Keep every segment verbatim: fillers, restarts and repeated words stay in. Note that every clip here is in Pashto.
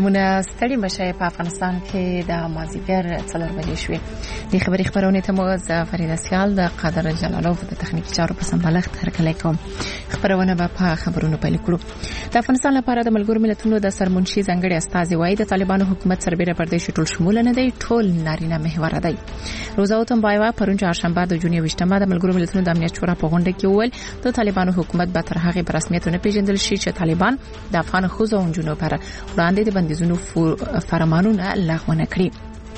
مننه. ستړي مشه په افغانستان کې د مازیګر څلور بجې شوې. د خبري خبرونه ته مو ز فرید اسیال د قادر جلالوف د تخنیکی چارو په سمبالښت هرکلی کوم. خبرونه به په خبرونو پیل کړو. د افغانستان لپاره د ملګرو ملتونو د سرمنشي ځنګړي استازي وایي د طالبانو حکومت سربېره پردیش ټول شمول نه دی، ټول نارینه محور دی. روزا تنبایوا پرون چهارشنبه د جون یوشتمه د ملګرو ملتونو د امنیت شورا په غونډه کې وویل د طالبانو حکومت به تر هغه په رسمیت نه پیژندل شي چې طالبان د افغان خوځو او جنونو پر وړاندې د بندیزونو فرمانونه لغوه نکړي.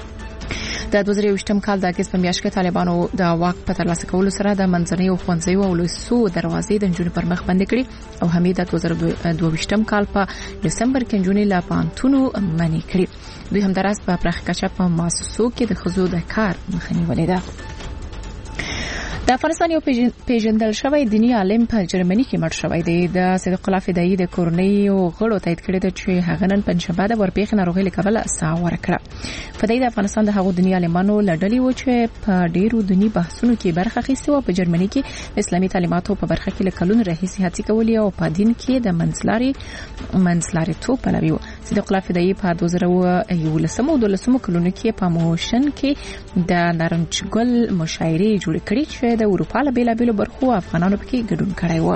د دوه زره یوویشتم کال د اگست په میاشت کې طالبانو د واک په ترلاسه کولو سره د منځنۍ او ښوونځیو او لویسو دروازې د جنونو پر مخ بند کړي او همې د دوه زره دوه ویشتم کال په دسمبر کې جنونو لا پانتونو منې کړي. دوی هم درس په پراخ کچه په مؤسسو کې د خزو د کار مخنیوي ده. د افغانستان یو پیژندل شوی دینی عالم په جرمني کې مړ شوی دی. د صدیق الله فدایي د کورنۍ او غړو تایید کړی دی چې هغه نن پنځشنبه د ورپېښ ناروغۍ له کبله ساه ورکړه. فدایي د افغانستان د هغو دینی عالمانو لړلې و چې په ډیرو دینی بحثونو کې برخه اخیستې و. په جرمني کې اسلامي تعلیماتو په برخه کې لکلون راهیسې هڅې کولې او په دین کې د منځلاري منځلاریتوب پلوي و. صدیق الله فدایي په دوه زره یولسم او دولسم کلونو کې په موشن کې د نارنجګل مشاعرې جوړ کړې چې د اروپا له بیلابیلو برخو افغانانو پکې ګډون کړی و.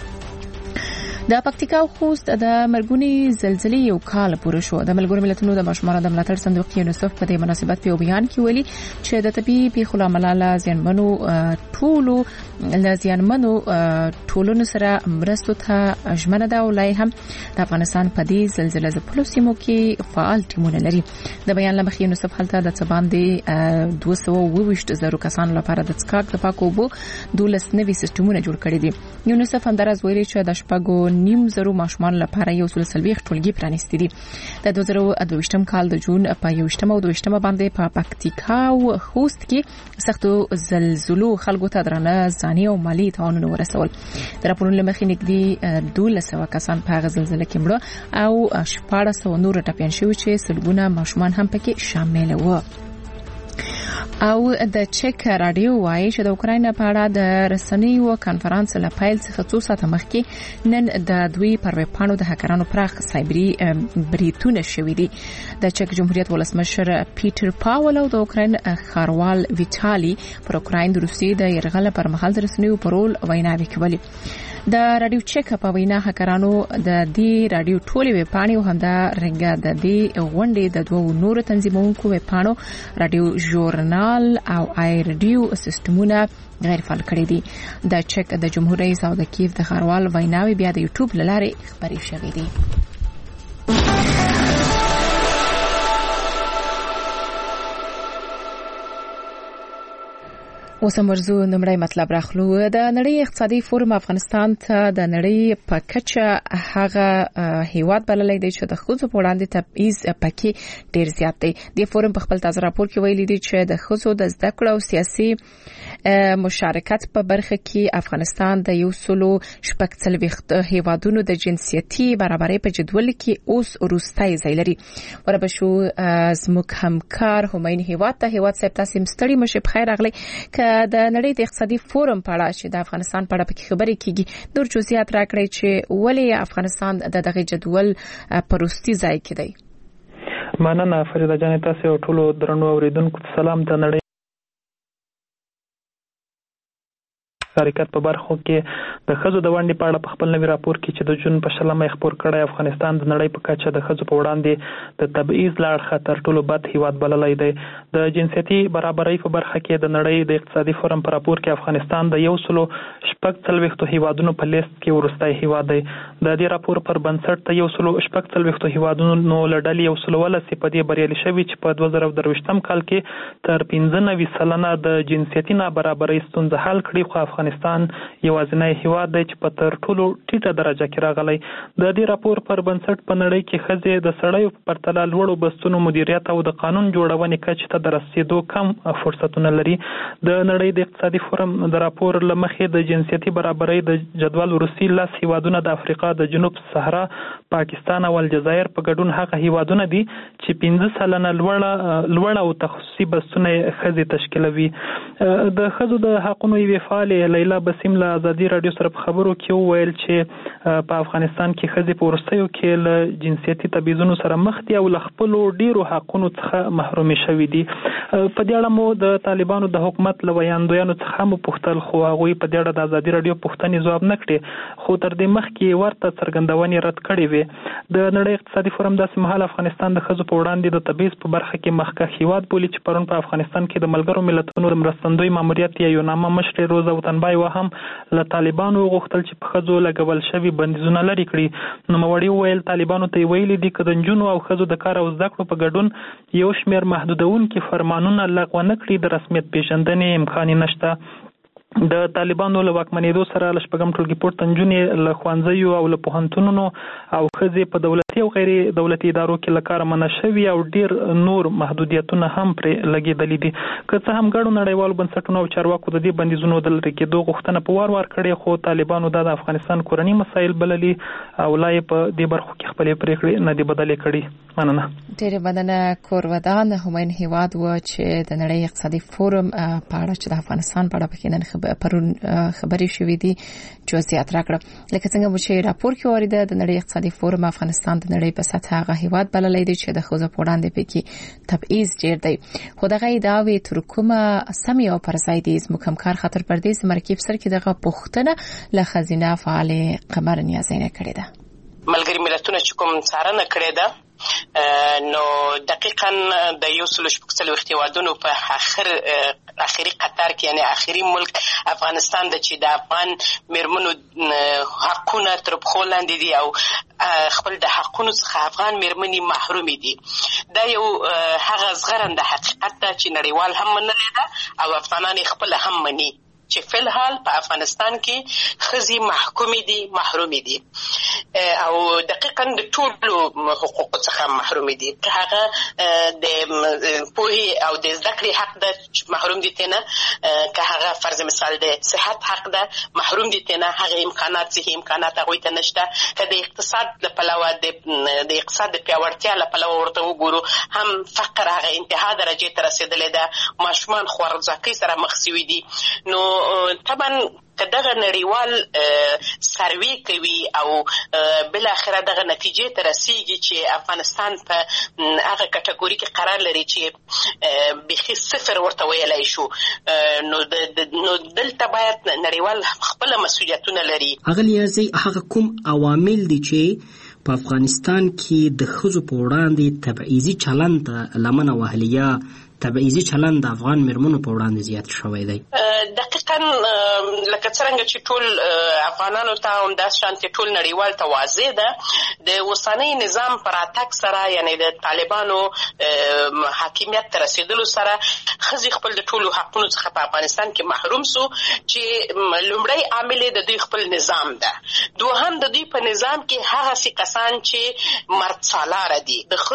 د پکتیکا او خوست د مرګونی زلزلې یو کال پوره شو. د ملګرو ملتونو د ماشومانو د ملاتړ صندوق یونیسف په دې مناسبت په بیان کې ویلي چې د طبي پیښو له امله ځانمنو ټولو لزیانمنو ټولونو سره مرستو ته ژمنه ده او لای هم د افغانستان په دې زلزلې ځپلو سیمو کې فعال ټیمونه لري. د بیان لمخې یونیسف هلته د څه باندې دوه سوه اووه ویشت زره کسانو لپاره د څښاک د پاکو اوبو دولس نوي سیستمونه جوړ کړي دي. یونیسف همدارس ویلي چې د شپږو نیم زرو ماشومان لپاره یو سل سلويخ ټولګي پرانیستي دي. د دوه زره دوه ویشتم کال د جون په یوشتمه او دویشتمه باندې په پکتیکا او خوست کې سختو زلزلو خلکو ته درنه ځاني او مالی تاوانونه ورسول. د راپورونو لمخې نږدې دولس سوه کسان په هغه زلزلې کې مړه او شپاړس سوه نور ټپیان شوي چې سلګونه ماشومان هم پکې شامل وو. او د چک رادیو وایي چې د اوکراین په اړه د رسنیو کانفرنس له پیل څخه څو ساعته مخکې نن د دوی پر ویب پاڼو د هکرانو پراخ سایبري بریتونه شوي دي. د چک جمهوریت ولسمشر پیټر پاول او د اوکراین ښاروال ویټالي پر اوکراین د روسیې د یرغل پر مهال د رسنیو په رول ویناوې کولې. د رادیو چک په وینا هکرانو د دې رادیو ټولې ویب پاڼې او همدا رنګه د دې غونډې د دوه نورو تنظیمونکو ویب پاڼو رادیو ژورنال او آی رادیو سیستمونه غیر فعال کړي دي. د چک د جمهور رئیس او د کیف د ښاروال ویناوې بیا د یوټیوب لارې خبرې شوې دي. اوس مرزو نمړی مطلب راخلو. د نړۍ اقتصادي فورم افغانستان ته د نړۍ په کچه هغه هیواد بللی دی چې د ښځو په وړاندې تبعیض پکې ډیر زیات دی. د فورم په خپل تازه راپور کې ویلي دی چې د ښځو د زده کړو او سیاسي مشارکت په برخه کې افغانستان د یو سلو شپږ څلوېښت هیوادونو د جنسیتي برابرۍ په جدول کې اوس وروستی ځای لري. وربشو زموږ همکار همین هیواد ته هیواد صاحب تاسو مستړي مشه بخیر راغلی. ک د نړۍ د اقتصادي فورم په اړه چې د افغانستان په اړه پکې خبرې کیږي نور جزئیات راکړئ چې ولې افغانستان د دغه جدول پروستي ځای کې دی. مننه فریده جان، تاسو ټول درنو اوریدونکو ته سلام. د نړۍ حرکت په برخو کې د خزو د ونډې په اړه په خپل نوي راپور کې چې د جون په شلمه خبر کړی افغانستان د نړۍ په کچه د خزو په وړاندې د تبعیض لاړ خطر ټولو بد هیواد بللی دی. د جنسیتي برابرۍ په برخه کې د نړۍ د اقتصادي فورم په راپور کې افغانستان د یو سلو شپږ څلوېښتو هیوادونو په لیست کې وروستی هیواد دی. د دې راپور پر بنسټ د یو سلو شپږ څلوېښتو هیوادونو له ډلې یو سلو ولسې په دې بریالي شوي چې په دوه زره درویشتم کال کې تر پنځه نوي سلنه د جنسیتي نابرابرۍ ستونزه حل کړي، خو افغانستان یوازینی هیواد دی چې په تر ټولو ټیټه درجه کې راغلی. د دې راپور پر بنسټ په نړۍ کې ښځې د سړیو په پرتله لوړو بستونو مدیریت او د قانون جوړونې کچې ته د رسیدو کم فرصتونه لري. د نړۍ د اقتصادي فورم د راپور له مخې د جنسیتي برابرۍ د جدول وروستي لس هیوادونه د افریقا د جنوب صحرا، پاکستان او الجزایر په ګډون هغه هیوادونه دي چې پنځه سلنه لوړه لوړه او تخصصي بستونه ښځې تشکیلوي. د ښځو د حقونو یوې فعالې لیلا بسیم له ازادي رادیو سره په خبرو کې وویل چې په افغانستان کې ښځې په وروستیو کې له جنسیتي تبعیضونو سره مخ دي او له خپلو ډیرو حقونو څخه محرومې شوي دي. په دې اړه مو د طالبانو د حکومت له ویاندویانو څخه مو پوښتل، خو هغوی په دې اړه د ازادي رادیو پوښتنې ځواب نه کړې، خو تر دې مخکې ورته څرګندونې رد کړې وې. د نړۍ اقتصادي فورم داسې مهال افغانستان د ښځو په وړاندې د تبعیض په برخه کې مخکښ هیواد بولي چې پرون په افغانستان کې د ملګرو ملتونو د مرستندوی ماموریت یا یوناما مشرې روزا وطنبایوا هم له طالبانو غوښتل چې په ښځو لګول شوي بندیزونه لرې کړي. نوموړي وویل طالبانو ته یې ویلي دي که د نجونو او ښځو د کار او زده کړو په ګډون یو شمېر محدودونکي فرمانونه لغوه نه کړي د رسمیت پیژندنې امکان نشته. د طالبانو له واکمنېدو سره له شپږم ټولګي پورته نجونې له ښوونځیو او له پوهنتونونو او ښځې په دولتي او غیر دولتي ادارو کې له کاره منع شوي او ډېر نور محدودیتونه هم پرې لګېدلي دي. که څه هم ګڼو نړیوالو بنسټونو او چارواکو د دې بندیزونو د لرې کېدو غوښتنه په وار وار کړې، خو طالبانو دا د افغانستان کورني مسایل بللي او لا یې په دې برخو کې خپلې پرېکړې نه دي بدلې کړي. مننه. ډېرې مننه. کورودان همین هیواد و چې د نړۍ اقتصادي فورم په اړه چې د افغانستان په اړه پکې نن پرون خبرې شوې دي جزئیات راکړه. لکه څنګه مو چې راپور کې وریده د نړۍ اقتصادي فورم افغانستان د نړۍ په سطح هغه هیواد بللی دی چې د ښځو په وړاندې پکې تبعیض ډېر دی، خو دغه ادعاوې تر کومه سمې او پر ځای دي. زموږ همکار خاطر پردیس مرکب سر کې دغه پوښتنه له ښځینه فعالې قمر نیازی نه کړې ده. ملګري ملتونه چې کوم څارنه کړې ده نو دقیقاً د یو سل شپږ څلوېښت هیوادونو په اخر اخري قطار کې یعنی اخري ملک افغانستان د چې د افغان میرمنو حقونه تر پښو لاندې دي او خپل د حقونو څخه افغان میرمنې محرومې دي. دا یو هغه زغرنده حقیقت ده چې نړیوال هم منلی ده او افغانان خپل هم مني چې فی الحال په افغانستان کې ښځې محکومې دي، محرومې دي او دقیقاً د ټولو حقوقو څخه محرومې دي. که هغه د پوهې او د زده کړې حق ده محروم دي تینا، که هغه فرض مثال د صحت حق ده محروم دي تینا، هغه امکانات صحي امکانات هغوی ته نشته. که د اقتصاد له پلوه د اقتصاد د پیاوړتیا له پلوه ورته وګورو هم فقر هغه انتها درجې ته رسېدلی ده، ماشومان خوارځواکۍ سره مخ سوي دي. نو طبعا که دغه نړیوال سروې کوي او بل اخره دغه نتیجې ته رسیږي چې افغانستان په هغه کټګوري کې قرار لري چې بیخي صفر ورته ویلی شو، نو نو دلته باید نړیوال خپل مسؤلیتونه لري. هغه لیازي هغه کوم عوامل دي چې په افغانستان کې د ښځو په وړاندې تبعیضي چلند ته لمنه وهلي یا تبعیضي چلند د افغان میرمنو په وړاندې زیات شوی دی؟ دقیقاً لکه څرنګه چې ټول افغانانو ته همداسې شانتې ټول نړیوال ته واضح ده د اوسنۍ نظام په راتګ سره یعنی د طالبانو حاکمیت ته رسېدلو سره ښځې خپل د ټولو حقونو څخه په افغانستان کې محروم سو چې لومړی عامل د دوی خپل نظام ده. دوهم د دوی په نظام کې هغسې کسان چې مرد سالاره دي، د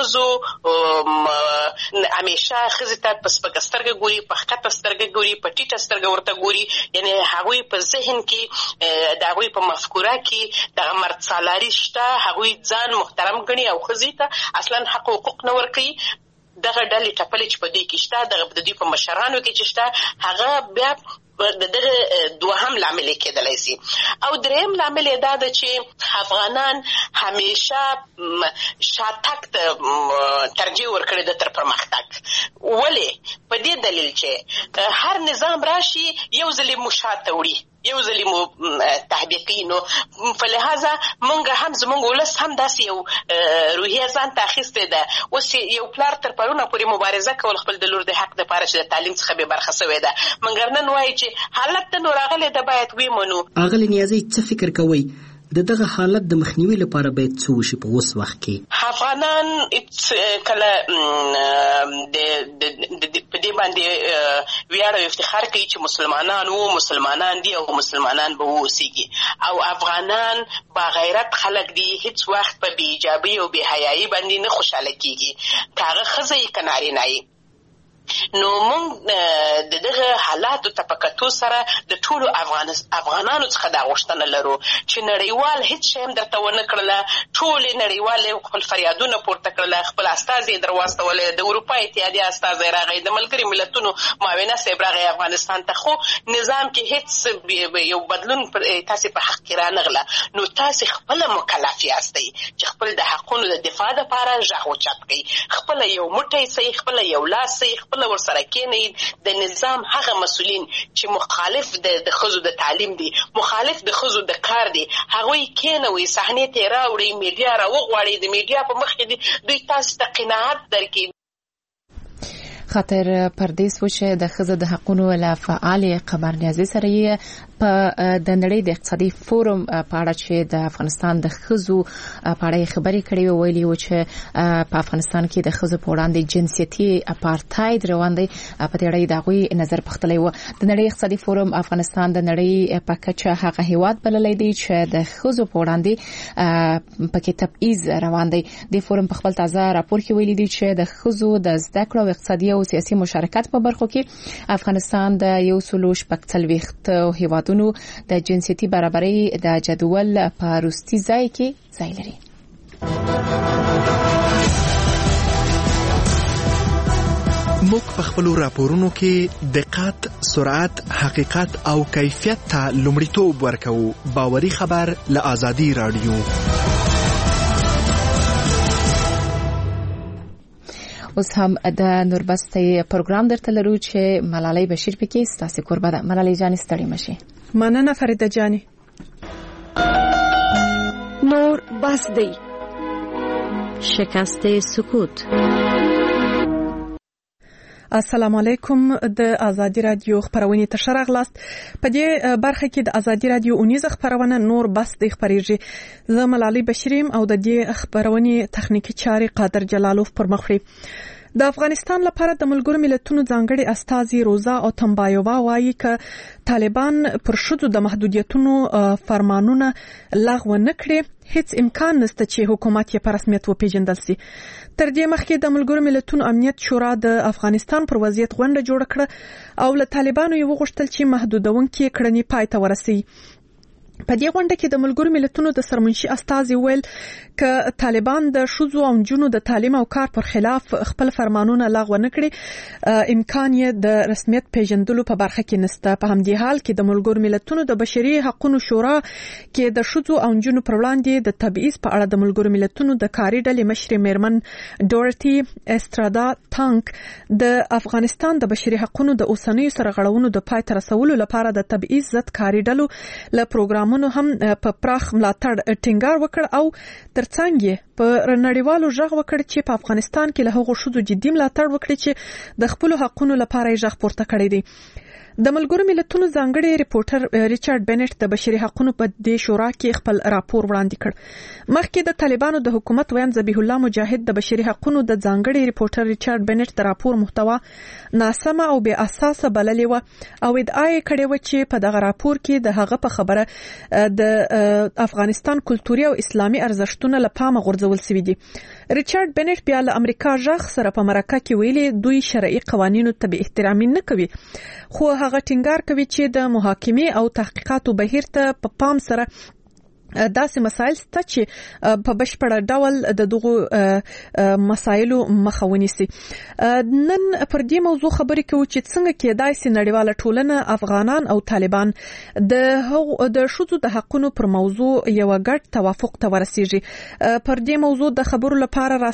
ښځو همیشه ښځې ته په سپکه سترګه ګوري، په ښکته سترګه ګوري، په ټیټه سترګه ورته ګوري، یعنی هغوی په ذهن کې د هغوی په مفکوره کې دغه مرد سالاري شته، هغوی ځان محترم ګڼي او ښځې ته اصلا حق حقوق نه ورکوي. دغه ډلې ټپلې چې په دوی کې شته، دغه د دوی په مشرانو کې چې شته، هغه بیا د دغه دوهم لامل کېدلی سي. او دریم لامل یې دا ده چې افغانان همیشه شاتګ ته ترجیح ورکړې ده تر پرمختګ. ولې؟ په دې دلیل چې هر نظام راشي یو ځل یې مو شاته وړي، یو ځل یې مو تحبیقي، نو په لحاظه موږ هم زموږ ولس هم داسې یو روحیه ځان ته اخیستې ده. اوس یو پلار تر پرونه پورې مبارزه کول خپل د لور د حق دپاره چې د تعلیم څخه بې برخه سوی ده، مګر نن وایي چې حالت ته نو راغلی ده باید ویمنو. اغلې نیازی څه فکر کوئ د دغه حالت د مخنیوي لپاره باید څه وشي په اوس وخت کې؟ افغانان کله په دې باندې ویاړ او افتخار کوي چې مسلمانان وو، مسلمانان دي او مسلمانان به واوسیږي، او افغانان با غیرت خلک دي، هیڅ وخت په بې ایجابۍ او بې حیایي باندې نه خوشحاله کیږي، که هغه ښځه یې که نارینه یې. نو موږ د دغه حالاتو ته په کتو سره د ټولو افغانانو څخه دا غوښتنه لرو چې نړیوال هیڅ شی هم درته ونه کړله، ټولې نړیوالې خپل فریادونه پورته کړله، خپل استازي یې در واستولی، د اروپا اتحادیې استازی راغی، د ملګري ملتونو معاونه صاحب راغی افغانستان ته، خو نظام کې هیڅ یو بدلون تاسې په حق کې رانغله. نو تاسې خپله مکلف یاستئ چې خپل د حقونو د دفاع دپاره غږ اوچت کړئ، خپله یو موټی سئ، خپله یو لاس سئ، خپله ورسره کېنئ. د نظام هغه مسؤلین چې مخالف د ښځو د تعلیم دي، مخالف د ښځو د کار دي، هغوی کېنوئ، صحنې ته یې راوړئ، میډیا راوغواړئ، د میډیا په مخ کې دوی تاسو ته قناعت درکړي. خاطر پردیس و چې د ښځو د حقونو له فعالې قمرنیازۍ سره یې په د نړۍ د اقتصادي فورم په اړه چې د افغانستان د ښځو په اړه خبرې کړې وې، ویلي و چې په افغانستان کې د ښځو په وړاندې جنسیتي اپارټاید روان دی. په دې اړه د هغوی نظر پوښتلی و. د نړۍ اقتصادي فورم افغانستان د نړۍ په کچه هغه هیواد بللی دی چې د ښځو په وړاندې پکې تبعیض روان دی. د فورم په خپل تازه راپور کې ویلي دی چې د ښځو د زده کړو او اقتصادي او سیاسي مشارکت په برخو کې افغانستان د یو سلو شپږ څلوېښت هیوادونو د جنسیتي برابرۍ د جدول په وروستي ځای کې ځای لري. موږ په خپلو راپورونو کې دقت، سرعت، حقیقت او کیفیت ته لومړیتوب ورکوو. باوري خبر له آزادي رادیو. اوس هم د نوربستې پروګرام درته لرو چې ملالۍ بشیر پکې ستاسو قربا ده. ملالۍ جان ستړي مشي. مننه فریده جانی. نور بس دی. شکست سکوت. السلام علیکم. د ازادي رادیو خبرونه ته شرغلاست. په دې برخه کې د ازادي رادیو اونیزه خبرونه نور بس د خبرېږي. زه ملالۍ بشیریم او د دې خبرونه تخنیکی چاري قادر جلالوف پر مخ وړي. د افغانستان لپاره د ملګرو ملتونو ځانګړي استازي روزا او تمبایووا وایي ک طالبان پر شذو د محدودیتونو فرمانونه لغوه نکړي، هیڅ امکان نشته چې حکومت یې په رسمیت وپیژندل شي. تر دې مخکې د ملګرو ملتونو امنیت شورا د افغانستان پر وضعیت غونډه جوړه کړه او له طالبانو یې وغوښتل چې محدودونکې کړنې پای ته ورسوي. په دې غونډه کې د ملګرو ملتونو د سرمنشي استازي ویل ک طالبان د شذو او نجونو د تعلیم او کار پر خلاف خپل فرمانونه لغوه نکړي، امکان یې د رسمیت پیژندلو په برخه کې نشته. په همدې حال کې د ملګرو ملتونو د بشري حقوقو شورا کې د شذو او نجونو پر وړاندې د تبعیض په اړه د ملګرو ملتونو د کاري ډلې مشر میرمن ډورتي استرادا تانک د افغانستان د بشري حقوقو د اوسنیو سرغړونو د پای ته رسولو لپاره د تبعیض ضد کاري ډلو له پروګرام مونږ هم په پراخ ملاتړ ټینګار وکړ او ترڅنګ یې په نړیوالو ژغ وکړ چې په افغانستان کې له هغو شذو جدي ملاتړ وکړي چې د خپل حقوقو لپاره یې ژغ پورته کړی دی. د ملګرو ملتونو ځانګړي ریپورټر ریچارډ بنټ د بشري حقوقو په دې شورا کې خپل راپور وړاندې کړ. مخکې د طالبانو د حکومت ویان ذبیح الله مجاهد د بشري حقوقو د ځانګړي ریپورټر ریچارډ بنټ د راپور محتوا ناسمه او بې اساسه بللې و او ادعا یې کړې و چې په دغه راپور کې د هغه په خبره د افغانستان کلتوري او اسلامي ارزښتونه له پامه غورځول شوي دي. ریچارډ بنټ بیا له امریکا ژغ سره په مرکه کې ویلي دوی شرعي قوانینو ته به احترام نه کوي، خو هغه ټینګار کوي چې د محاکمې او تحقیقاتو بهیر ته په پام سره داسې مسایل شته چې په بشپړه ډول د دغو مسایلو مخه ونیسي. نن پر دې موضوع خبرې کوو چې څنګه کېدای شي نړیواله ټولنه افغانان او طالبان د د شذو د حقوقو پر موضوع یو ګډ توافق ته ورسیږي. پر دې موضوع د خبرو لپاره را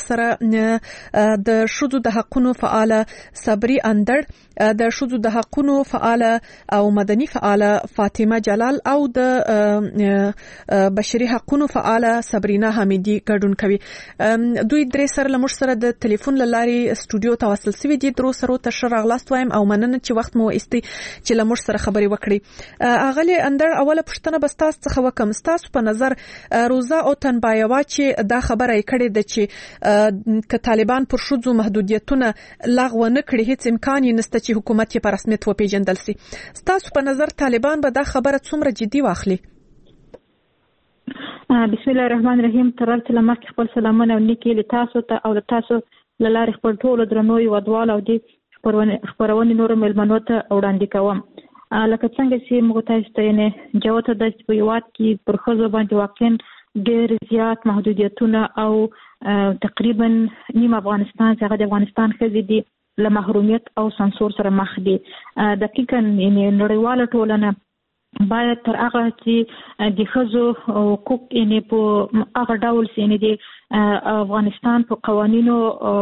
سره د شذو د حقوقو فعال صبري اندړ، د شذو د حقوقو فعال او مدني فعال فاطمه جلال او د بشري حقوقو فعاله صبرینا حمیدی ګډون کوي. دوی درې سره لمر سره د ټلیفون لارې سټوډیو ته وصل شوي دي. درو سره ته شرغلاست وایم او مننه چې وخت مو ایستي چې لمر سره خبرې وکړي. اغلی اندر اوله پښتنه بستاس څخه وکم ستاسو په نظر روزا او تنبایوا چې دا خبره یې کړې ده چې ک طالبان پر شذو محدودیتونه لغوه نه کړي، هیڅ امکان یې نشته چې حکومت یې په رسمیت وپیژندل شي. ستاسو په نظر طالبان به دا خبره څومره جدي واخلي؟ بسم الله الرحمن الرحیم. ترڅ لمر خپل سلامونه او نیکی له تاسو ته او له تاسو لاره خپل ټول درنوي ودوال او دې خبرونه نور ملمنو ته وړاندې کوم. لکه څنګه چې موږ تاسو ته نه جوته د سپیوات کې پر خزو باندې واقعا ډېر زیات محدودیتونه او تقریبا نیم افغانستان څخه د افغانستان خزې دي له محرومیت او سانسور سره مخ دي. دقیقاً یعنی نړیواله ټولنه باید تر هغه چې د خزو حقوق یعنی په هغه ډول یعنی د افغانستان په قوانینو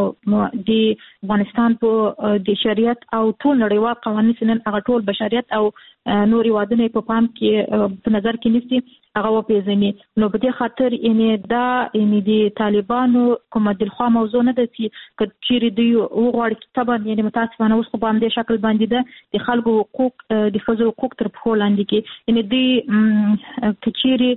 د افغانستان په د شریعت او ټول نړیوال قوانین سنن هغه ټول بشریت او نوري وادونه په پام کې په نظر کې نیسي هغه وپیژني. نو په دې خاطر یعنی دا یعنی د طالبانو کومه دلخوا موضوع نه ده چې کچېری دی وغواړي کتابه یعنی متاسفانه اوس په باندې شکل باندې ده د خلکو حقوق د فزو حقوق تر په لاندې کې یعنی د کچېری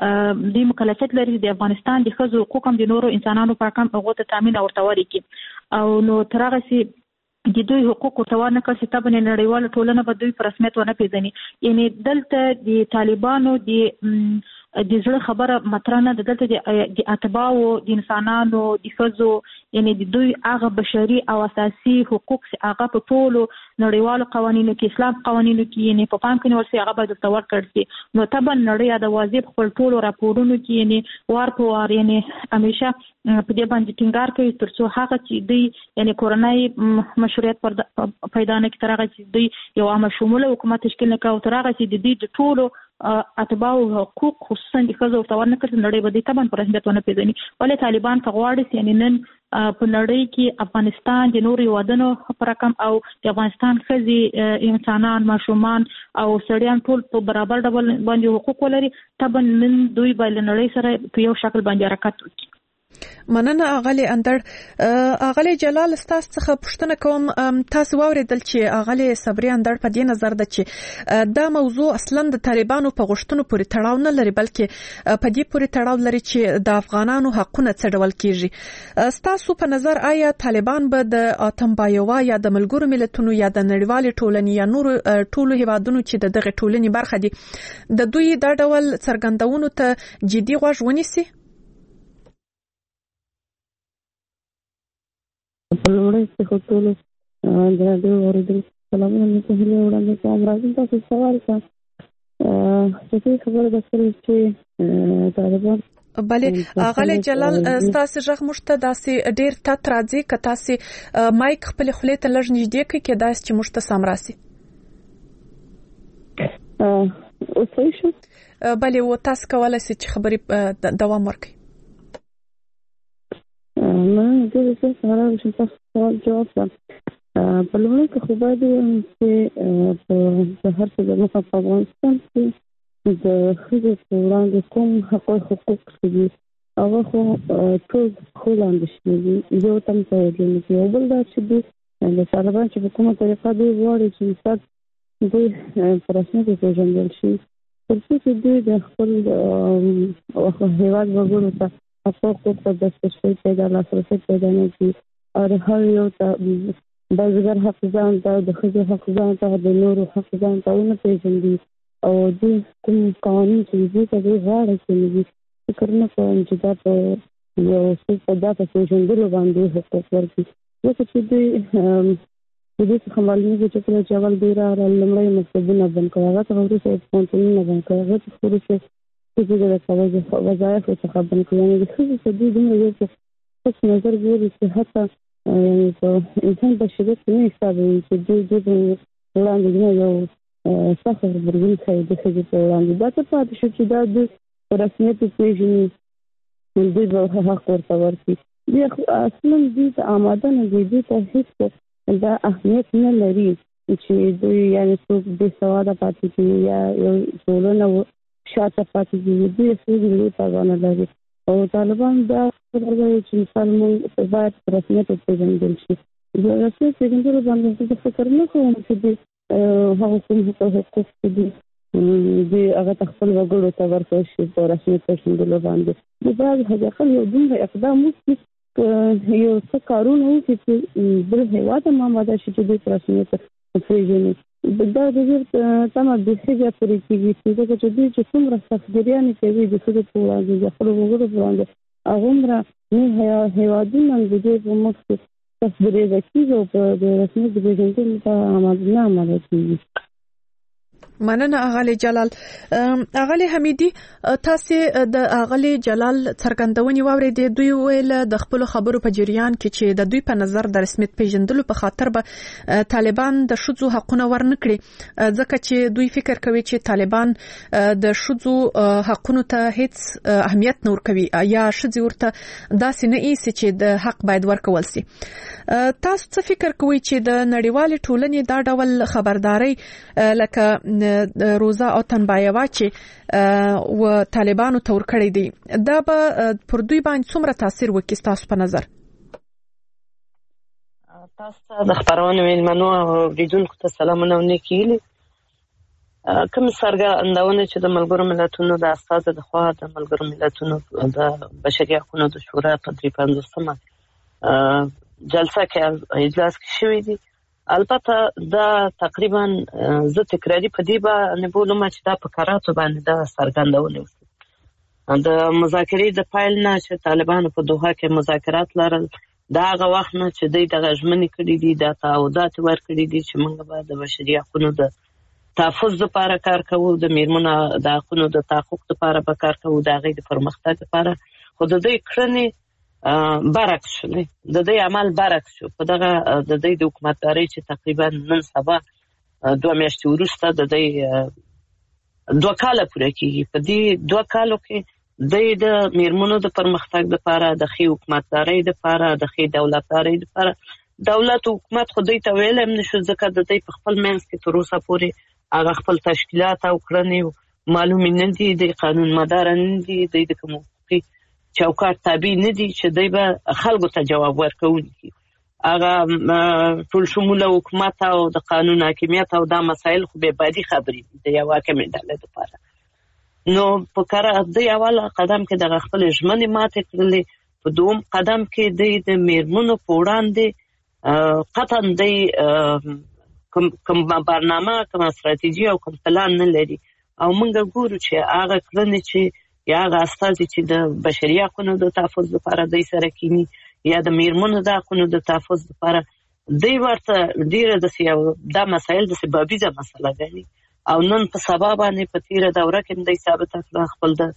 د مکلفیت لري د افغانستان د خزو حقوق هم د نورو انسانانو په کم هغه ته تامین او ورتوري کې او نو تر هغه سي د دوی حقوق او توان نه کړي ته باندې نړیواله ټولنه به دوی په رسمیت ونه پیژني. یعنی دلته د طالبانو د د زړه خبره مطرح نه دلته د اتباعو د انسانانو د فزو یعنی د دوی هغه بشري او اساسي حقوق هغه په ټولو نړیوالو قوانینو کې اسلام قوانینو کې یعنی په پام کې ورسي هغه به د تور کړسي. نو طبعا نړۍ د واجب خپل ټولو راپورونو کې یعنی وار په وار یعنی همیشه په دې باندې ټینګار کوي ترڅو هغه چې دوی یعنی کورونای مشروعیت پیدا نه کړي تر هغه چې دوی یو عامه شموله حکومت تشکیل نه کوي تر هغه چې د دې ټولو اتباعو حقوق خصوصا د خزو او تور نه کړي نړۍ به دې طبعا پر رسمیت ونه پیژني. ولې طالبان کغواړي یعنی نن په نړۍ کې افغانستان د نورو وادونو پر رقم او د افغانستان خزي انسانان ماشومان او سړیان ټول په برابر ډول باندې حقوق ولري طبعا نن دوی به نړۍ سره په یو شکل باندې حرکت وکړي. مننه اغلی اندر. اغلی جلال استاس څخه پوښتنه کوم تاسو واوریدل چې اغلی صبري اندر په دې نظر ده چې دا موضوع اصلا د طالبانو په غوښتنو پورې تړاو نه لري بلکې په دې پورې تړاو لري چې د افغانانو حقونه څه ډول کیږي. تاسو په نظر آیا طالبان به د اتم بایوا یا د ملګرو ملتونو یا د نړیوال ټولنې یا نور ټولو هیوادونو چې د دغه ټولنې برخه دي د دوی دا ډول څرګندونو ته جدي غوږ ونیسي؟ په لوړې څخه ټول د راډیو اوریدل سلامونه مې ته هیله وړاندې کوم. راځم تاسو سوال کوم چې خبره ده چې طالبان بله اغلی جلال ستاسو ژغ مشته داسې ډیر تات راځي که تاسو مایک خپل خولې ته لږ نږدې کړئ کې داسې چې مشته سم راسي. اوس صحیح شو؟ بله و تاسو کولی شئ چې خبرې دوام ورکړئ. نه د دې سره چې تاسو سوال جواب کړم په لومړي کې خو باید چې په هر څه د مخه په افغانستان کې د ښځو په وړاندې کوم حقوق دي هغه خو ټول خو لاندې شوي دي. یو تم توجه نه کوي. بل دا چې دوی د طالبان چې په کومه طریقه دوی غواړي چې مثال دوی په رسمیت وپېژندل شي تر څو چې دوی د خپل هېواد وګړو ته حقوق ته د تشریح پیدا لاسرسی پیدا نه کړي او هر یو ته بزګر حق ځان ته د ښځو حق ځان ته د نورو حق ځان ته ونه پېژني او دوی کوم قوانین چې دوی ته دوی غواړي چې دوی فکر نه کوي چې دا په یو څه په دا په پېژندلو باندې حقوق ورکړي. ځکه چې دوی د دې څخه معلومېږي چې کله چې اول دوی راغلل لومړی مکتبونه بند کړل هغه څخه وروسته پوهنتونونه بند کړل هغه څخه وروسته چې د وظایف څخه بند کړي. یعنې د ښځو څخه دوی دومره یو څه پس نظر ګوري چې حتی په انسان بشریت کې نه حسابوي چې دوی دوی وړاندې نه یو سخت غبرګون ښیي د ښځو په وړاندې. دا څه پاتې شو چې دا دوی په رسمیت وپېژني دوی به حق ورته ورکړي. دوی اصلا دوی ته آماده نه دي. دوی ته هېڅ دا اهمیت نه لري چې دوی یعنې څوک بې سواده پاتې کړي یا یو ټولنه شاته پاتې دي. دوی څه دې پروا نه لري او طالبان دا خبره کوي چې مثال موږ باید په رسمیت وپېژندل شي. د رسمیت پېژندلو باندې زه فکر نه کوم چې دوی هغه کوم حقوق دي دوی هغه ته خپل وګړو ته ورکړی شي په رسمیت پېژندلو باندې. دوی باید حداقل یو دومره اقدام وکړي یو څه کارونه وکړي چې بل هېواد هم آماده شي چې دوی په رسمیت وپېژني. دا د دې تمه بیخي بیا پورې کېږي ځکه چې دوی چې څومره سختګیریانې کوي د ښځو په وړاندې د خپلو وګړو په وړاندې هغومره نور هېوادونه د دوی په مخ کې تصدیریږي کیږي او په د رسمیت د پیژندنې لپاره عملونه عمل کیږي. مننه اغلی جلال. اغلی حمیدی تاسو د اغلی جلال څرګندونې واورېدې. دوی ویل د خپل خبرو په جریان کې چې د دوی په نظر د رسمیت پیژندلو په خاطر به طالبان د شذو حقونه ورنکړي، ځکه چې دوی فکر کوي چې طالبان د شذو حقونو ته هیڅ اهمیت نه ورکوي یا شذي ورته داسې نه ایسي چې د حق باید ورکول سي. تاسو څه فکر کوئ چې د نړیوال ټولنې دا ډول خبرداري لکه روزا او تنبایوا چې و طالبانو تور کړی دی دا به پر دوی باندې څومره تاثیر وکړي تاسو په نظر؟ تاسو د خبرونو مېلمنو او اوریدونکو ته سلامونه او نیکي هیلې. کوم څرګندونه چې د ملګرو ملتونو د استازو د خوا د ملګرو ملتونو د بشري حقوقو د شورا په درې پنځوسمه جلسه کې اجلاس کې شوی دی، البته دا تقریبا زه تکراری په دې باندې بولم چې دا په کراتو باندې دا څرګندونه وکړي. د مذاکرې د پایل نه چې طالبانو په دوحه کې مذاکرات لرل، دا هغه وخت نه چې دوی دغه ژمنې کړي دي، دا تعهدات ورکړي دي چې موږ به د بشري حقوقو د تحفظ لپاره کار کوو، د میرمنو د حقوقو د تحقق لپاره به کار کوو، د هغې د پرمختګ لپاره. خو د دوی کړنې برعکس شولې، د دوی عمل برعکس شو. په دغه د دوی د حکومتدارۍ چې تقریبا نن سبا دوه میاشتې وروسته د دوی دوه کاله پوره کېږي، په دې دوه کالو کې دوی د میرمنو د پرمختګ لپاره، د ښې حکومتدارۍ لپاره، د ښې دولتدارۍ لپاره دولت او حکومت خو دوی ته ویلی هم نشو، ځکه د دوی په خپل منځ کې تر اوسه پورې هغه خپل تشکیلات او کړنې معلومې نه دي، دوی قانون مداره نه دي، دوی د کوم حقوقي چوکاټ تابع نه دي چې دوی به خلکو ته جواب ورکوونکي. هغه ټول شموله حکومت او د قانون حاکمیت او دا مسایل خو بې بادي خبرې دي د یو حاکمې ډلې لپاره. نو په کار دوی اوله قدم کې دغه خپل ژمنې ماتې کړلې، په دوم قدم کې دوی د میرمنو په وړاندې قطعا دوی کوم برنامه، کوم استراتیژي او کوم پلان نه لري. او موږ ګورو چې هغه کړنې چې یا هغه استازي چې د بشري حقوقو د تحفظ لپاره دوی سره کینی یا د میرمنو د حقوقو د تحفظ لپاره دوی ورته ډیره د دا مسایل د سببیزه مسله ګڼي. او نن په سبا باندې په تیره دوره کې دوی ثابت کړه خپل د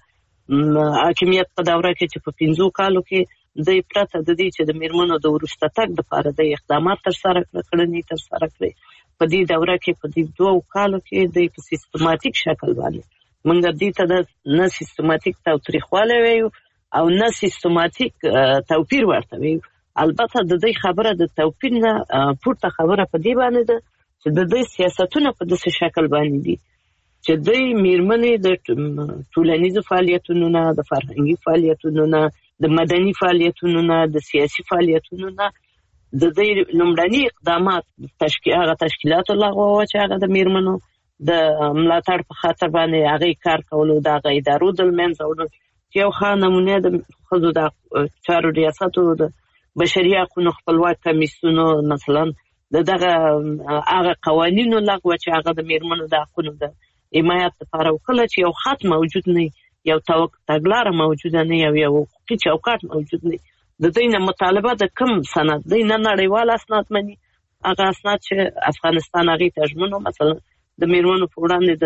حاکمیت په دوره کې چې په پنځو کالو کې دوی پرته د دې چې د میرمنو د وروسته تګ لپاره د اقدامات تر سره کړنې تر سره کړې، په دې دوره کې په دې دوه کالو کې دوی په سیستماتیک شکل باندې منګ دې ته د نه سیستماتیک تاوتریخوالی ویو او نه سیستماتیک توپیر ورته ویو. البته د دې خبره د توپیر نه پورته خبره په دې باندې ده چې د دې سیاستونه په داسې شکل باندې دي چې دوی میرمنې د ټولنیزو فعالیتونو نه، د فرهنګي فعالیتونو نه، د مدني فعالیتونو نه، د سیاسي فعالیتونو نه د دې لومړني اقدامات تشکیل هغه تشکیلاتو لغوه چې هغه د میرمنو د ملاتړ په خاطر باندې هغه کار کولو، د هغه ادارو د منځ وړلو چې یو ښه نمونه د ښځو د چارو ریاستو د بشري حقوقو خپلواک کمیسیونو مثلا د دغه هغه قوانینو لغوه چې هغه د میرمنو د حقوقو د حمایت لپاره وکړه چې یو خط موجود نه، یو تګلاره موجوده نه، یو یو حقوقي چوکاټ موجود نه. د دوی نه مطالبه د کوم سند دوی نه نړیوال اسناد مني، هغه اسناد چې افغانستان هغې ته ژمن مثلا د میرمنو په وړاندې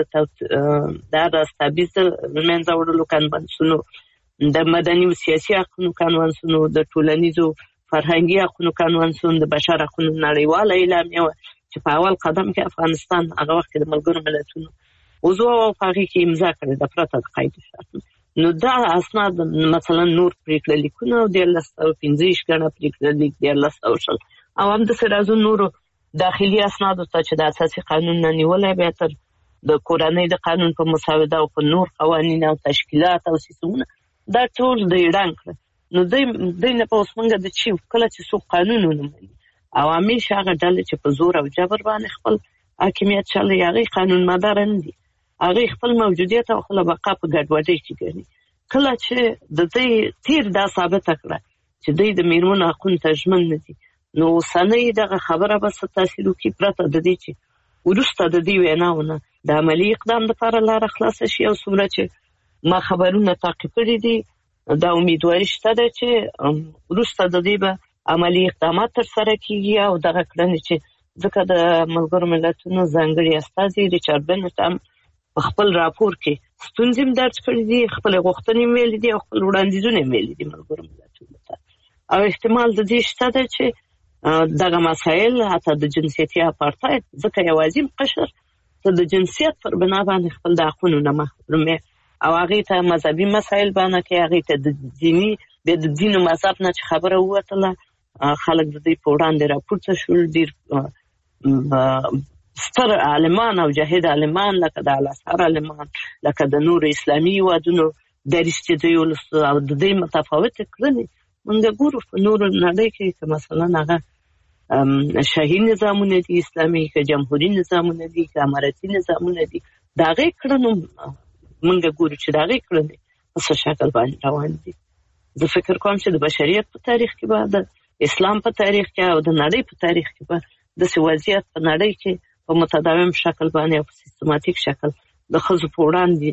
د د استابیز د منځه وړلو کنوانسیونو، د مدني او سیاسي حقوقو کنوانسیونو، د ټولنیزو فرهنګي حقوقو کنوانسیون، د بشر حقوقو نړیواله اعلامیه چې په اول قدم کې افغانستان هغه وخت د ملګرو ملتونو عضو او په هغې کې امضا کړې ده پرته د قید شرط. نو دا اسناد مثلا نور پرېکړه لیکونه او دیارلس سوه پنځه ویشت ګڼه پرېکړه لیک، دیارلس سوه شل او همداسې راځو نورو داخلي اسنادو ته چې د اساسي قانون نه نیولی بیا تر د کورنۍ د قانون په مسوده او په نور قوانین او تشکیلات او سیستمونه دا ټول دوی ړنګ کړه. نو دوی دوی نه په اوس موږ د چې کله چې څوک قانون ونه مني او همیشه هغه ډلې چې په زور او جبر باندې خپل حاکمیت چلوي هغې قانون مداره نه دي، هغې خپل موجودیت او خپله بقا په ګډوډۍ کې ګڼي. کله چې د دوی تیر دا ثابته کړه چې دوی د میرمنو حقونو ته ژمن نه دي، نو اوسنۍ دغه خبره به څه تاثیر وکړي پرته د دې چې وروسته د دې ویناونه د عملي اقدام لپاره لاره خلاصه شي. او څومره چې ما خبرونه تعقیب کړي دي دا امیدواري شته ده چې وروسته د دې به عملی اقدامات تر سره کیږي او دغه کړنې چې ځکه د ملګرو ملتونو ځانګړي استازي ریچارډ بنټ هم په خپل راپور کې ستونزې هم درج کړې دي، خپل غوښتنې ویلې دي او خپل وړاندیزونه ویلې دي ملګرو ملتونو ته. او احتمال د دې شته ده چې دغه مسایل حتی د جنسیتي اپارتاید ځکه یوازې قشر ته د جنسیت پر بنا باندې خپل د حقونو نه محرومي او هغې ته مذهبي مسایل باندې کې هغې ته د دیني د دین او مذهب نه چې خبره ووتله خلک د دې په وړاندې راپورته شول. ډېر ستر عالمان او جاهد عالمان لکه د الازهر عالمان لکه د نور اسلامي هیوادونو دریځ چې دوی ولسته او د دې متفاوتې کړنې موږ ګورو په نورو نړۍ کې که مثلا هغه شاهي نظامونه دي اسلامي، که جمهوري نظامونه دي، که امارتي نظامونه دي، د هغې کړنو موږ ګورو چې د هغې کړنې په څه شکل باندې روان دي. زه فکر کوم چې د بشریت په تاریخ کې به د اسلام په تاریخ کې او د نړۍ په تاریخ کې به داسې وضعیت په نړۍ کې په متداوم شکل باندې او په سیستماتیک شکل د ښځو په وړاندې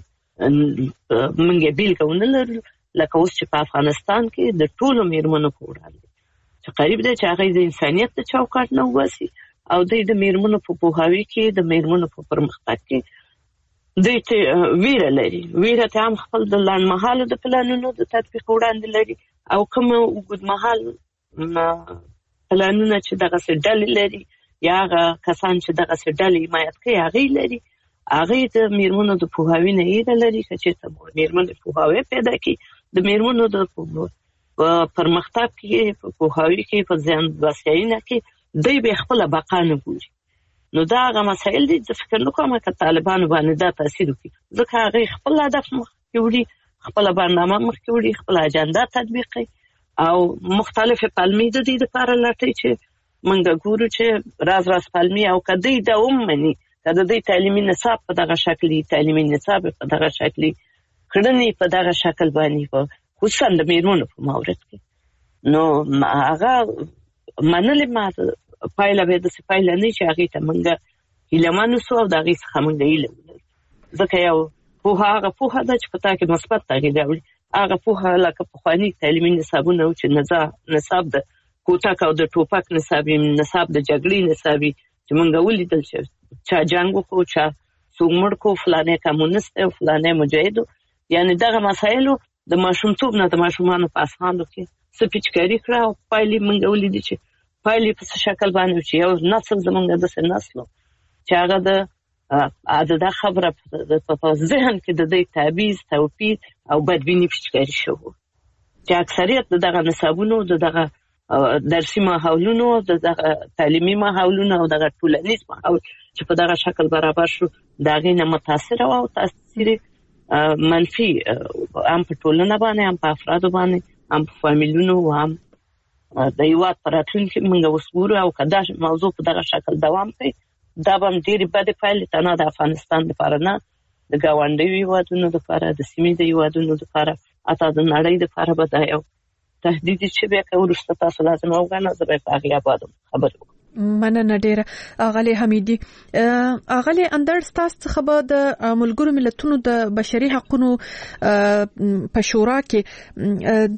موږ یې بېلګه ونه لرو لکه اوس چې په افغانستان کې د ټولو میرمنو په وړاندې چې قریب دی چې هغه د انسانیت د چوکاټ نه وباسي او دوی د میرمنو په پوهاوي کې د میرمنو په پرمختګ کې دوی ته ویره لري. ویره ته هم خپل د لنډمهاله د پلانونو د تطبیق وړاندې لري او کوم اوږدمهال پلانونه چې دغسې ډلې لري یا هغه کسان چې دغسې ډلې حمایت کوي هغې لري، هغې د میرمنو د پوهاوي نه هیره لري. که چېرته میرمنې پوهاوی پیدا کړي د میرمنو د پرمختګ کې په پوهاوي کې په ځان بسیاینه کې دوی به خپله بقا نه ګوري. نو دا هغه مسایل دي زه فکر نه کوم که طالبانو باندې دا تاثیر وکړي ځکه هغې خپل هدف مخکې وړي، خپله برنامه مخکې وړي، خپله اجنډا تطبیق کوي او مختلفې پلمې د دې دپاره لټوي چې موږ ګورو چې راز راز پلمې او که دوی دا ومني که د دوی تعلیمي نصاب په دغه شکل وي، تعلیمي نصاب په دغه شکل وي، کړنې په دغه شکل باندې په خصوصا د میرمنو په مورد کې نو هغه منلې ما پایله به داسې پایله نه چې هغې ته موږ هیلهمن اوسو او د هغې څخه موږ هیله ولرو. ځکه یو پوهه هغه پوهه ده چې په تا کې مثبت تغییر راوړي. هغه پوهه لکه پخواني تعلیمي نصابونه و چې نصاب د کوتک او د ټوپک نصاب نصاب د جګړې نصاب چې موږ ولیدل چې چا جنګ وکړو، چا څوک مړ کړو، فلانی کمونست دی او فلانی مجاهد. یعنې دغه مسایلو د ماشومتوب نه د ماشومانو په اذهانو کې څه پیچکاري کړه او پایلې موږ ولیدې چې پایلې په څه شکل باندې چې یو نسل زموږ داسې نسل چې هغه د دا خبره په ذهن کې د دې تعبیز توپیر او بدبیني پیچکاري شوه چې اکثریت دغه نصابونو دغه درسي ماحولونو دغه تعلیمي ماحولونو او دغه ټولنیز ماحول چې په دغه شکل برابر شو د هغې نه متاثره وه او تاثیر منفي هم په ټولنه باندې هم په افرادو باندې هم په فامیلونو هم د هېواد په راتلونکي موږ اوس ګورو او که دا موضوع په دغه شکل دوام کوي دا به هم ډېرې بدې پایلې ته نه د افغانستان دپاره نه د ګاونډیو هېوادونو دپاره د سیمې د هېوادونو دپاره حتی د نړۍ دپاره به دا یو تهدید چې بیا که وروسته تاسو لازم وګڼه زه به په هغې ابادم خبرې وکړم. مننه ډیره اغلی حمیدي. اغلی اندر ستاسو څخه به د ملګرو ملتونو د بشري حقوقو په شورا کې د